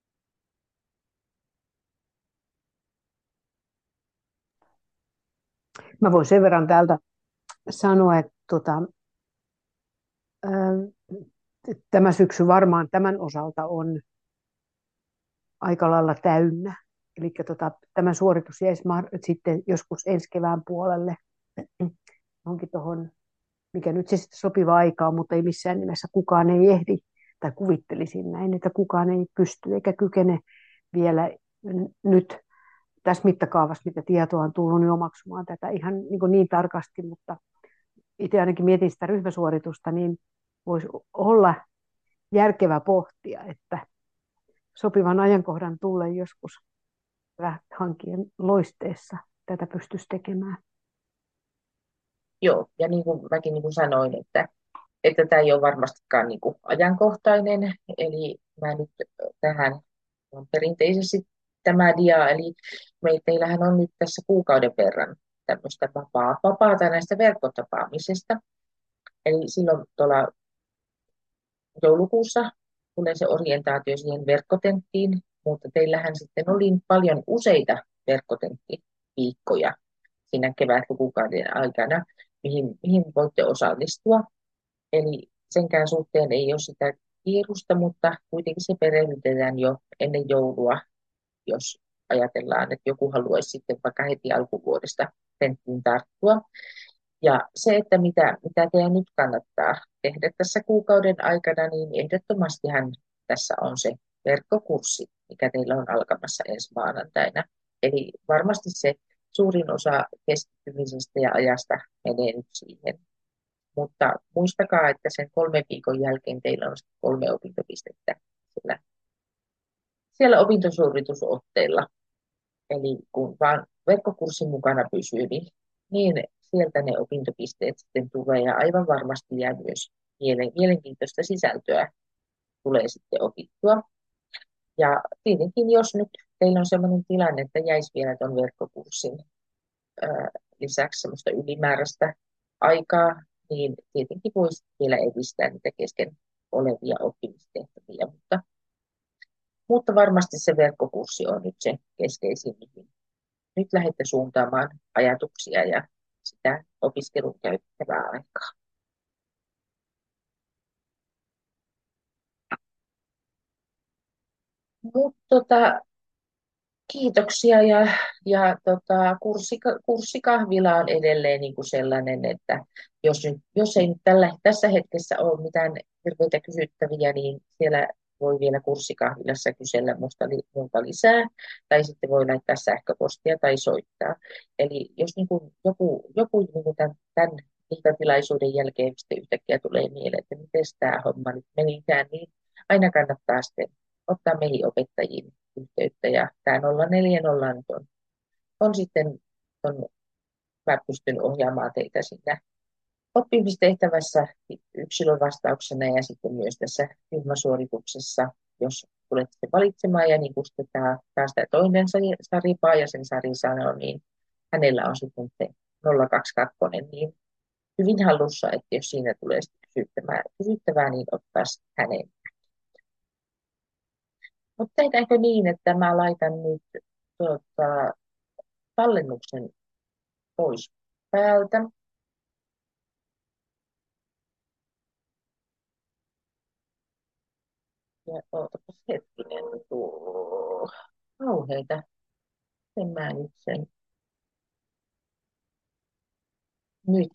Mä voin sen verran täältä sanoa, että tota, ää, tämä syksy varmaan tämän osalta on aika lailla täynnä. Eli tota, tämä suoritus jäisi sitten joskus ensi kevään puolelle. Onkin tuohon, mikä nyt se sitten sopiva aikaa, mutta ei missään nimessä kukaan ei ehdi, tai kuvittelisin näin, että kukaan ei pysty eikä kykene vielä nyt tässä mittakaavassa, mitä tietoa on tullut, niin omaksumaan tätä ihan niin, kuin niin tarkasti, mutta itse ainakin mietin sitä ryhmäsuoritusta, niin voisi olla järkevä pohtia, että sopivan ajankohdan tullen joskus hankien loisteessa tätä pystyisi tekemään. Joo, ja niin kuin mäkin niin kuin sanoin, että, että tämä ei ole varmastikaan niin kuin ajankohtainen, eli mä nyt tähän on perinteisesti tämä dia, eli meillähän on nyt tässä kuukauden verran tämmöistä vapaa, vapaata näistä verkkotapaamisesta, eli silloin tuolla joulukuussa tulee se orientaatio siihen verkkotenttiin, mutta teillähän sitten oli paljon useita verkkotenttiviikkoja siinä kevätlukukauden aikana, mihin, mihin voitte osallistua. Eli senkään suhteen ei ole sitä kiirusta, mutta kuitenkin se perehdytetään jo ennen joulua, jos ajatellaan, että joku haluaisi sitten vaikka heti alkuvuodesta tenttiin tarttua. Ja se, että mitä, mitä teidän nyt kannattaa tehdä tässä kuukauden aikana, niin ehdottomastihan tässä on se verkkokurssi, mikä teillä on alkamassa ensi maanantaina. Eli varmasti se suurin osa keskittymisestä ja ajasta menee nyt siihen. Mutta muistakaa, että sen kolmen viikon jälkeen teillä on kolme opintopistettä siellä, siellä opintosuoritusotteilla. Eli kun vaan verkkokurssin mukana pysyy, niin, niin sieltä ne opintopisteet sitten tulee ja aivan varmasti jää myös mielenkiintoista sisältöä tulee sitten opittua. Ja tietenkin, jos nyt teillä on sellainen tilanne, että jäisi vielä tuon verkkokurssin ää, lisäksi sellaista ylimääräistä aikaa, niin tietenkin voisi vielä edistää niitä kesken olevia oppimistehtäviä, mutta, mutta varmasti se verkkokurssi on nyt se keskeisin, mihin nyt lähdette suuntaamaan ajatuksia ja sitä opiskelun käyttävää aikaa. Mutta tota, kiitoksia ja, ja tota, kurssika, kurssikahvila on edelleen niin kuin sellainen, että jos, nyt, jos ei nyt tällä, tässä hetkessä ole mitään hirveitä kysyttäviä, niin siellä voi vielä kurssikahvilassa kysellä musta li, muuta lisää, tai sitten voi laittaa sähköpostia tai soittaa. Eli jos niin kuin joku, joku niin kuin tämän, tämän iltatilaisuuden jälkeen sitten yhtäkkiä tulee mieleen, että miten tämä homma nyt menikään, niin aina kannattaa sitten ottaa meihin opettajiin yhteyttä. Ja tämä nolla neljä nolla nyt on, on sitten, on, mä pystyn ohjaamaan teitä siinä oppimistehtävässä yksilövastauksena ja sitten myös tässä ryhmäsuorituksessa, jos tulette valitsemaan ja niin kustetaan taas tämä toinen Sari Paajasen Sari sanoo, niin hänellä on sitten se nolla kaksi kaksi, niin hyvin hallussa, että jos siinä tulee kysyttävää, kysyttävää niin ottaisi hänen. Mutta tehdäänkö niin, että mä laitan nyt tuota, tallennuksen pois päältä. Ja ootapas hetkinen, tuo kauheita Miten mä nyt sen nyt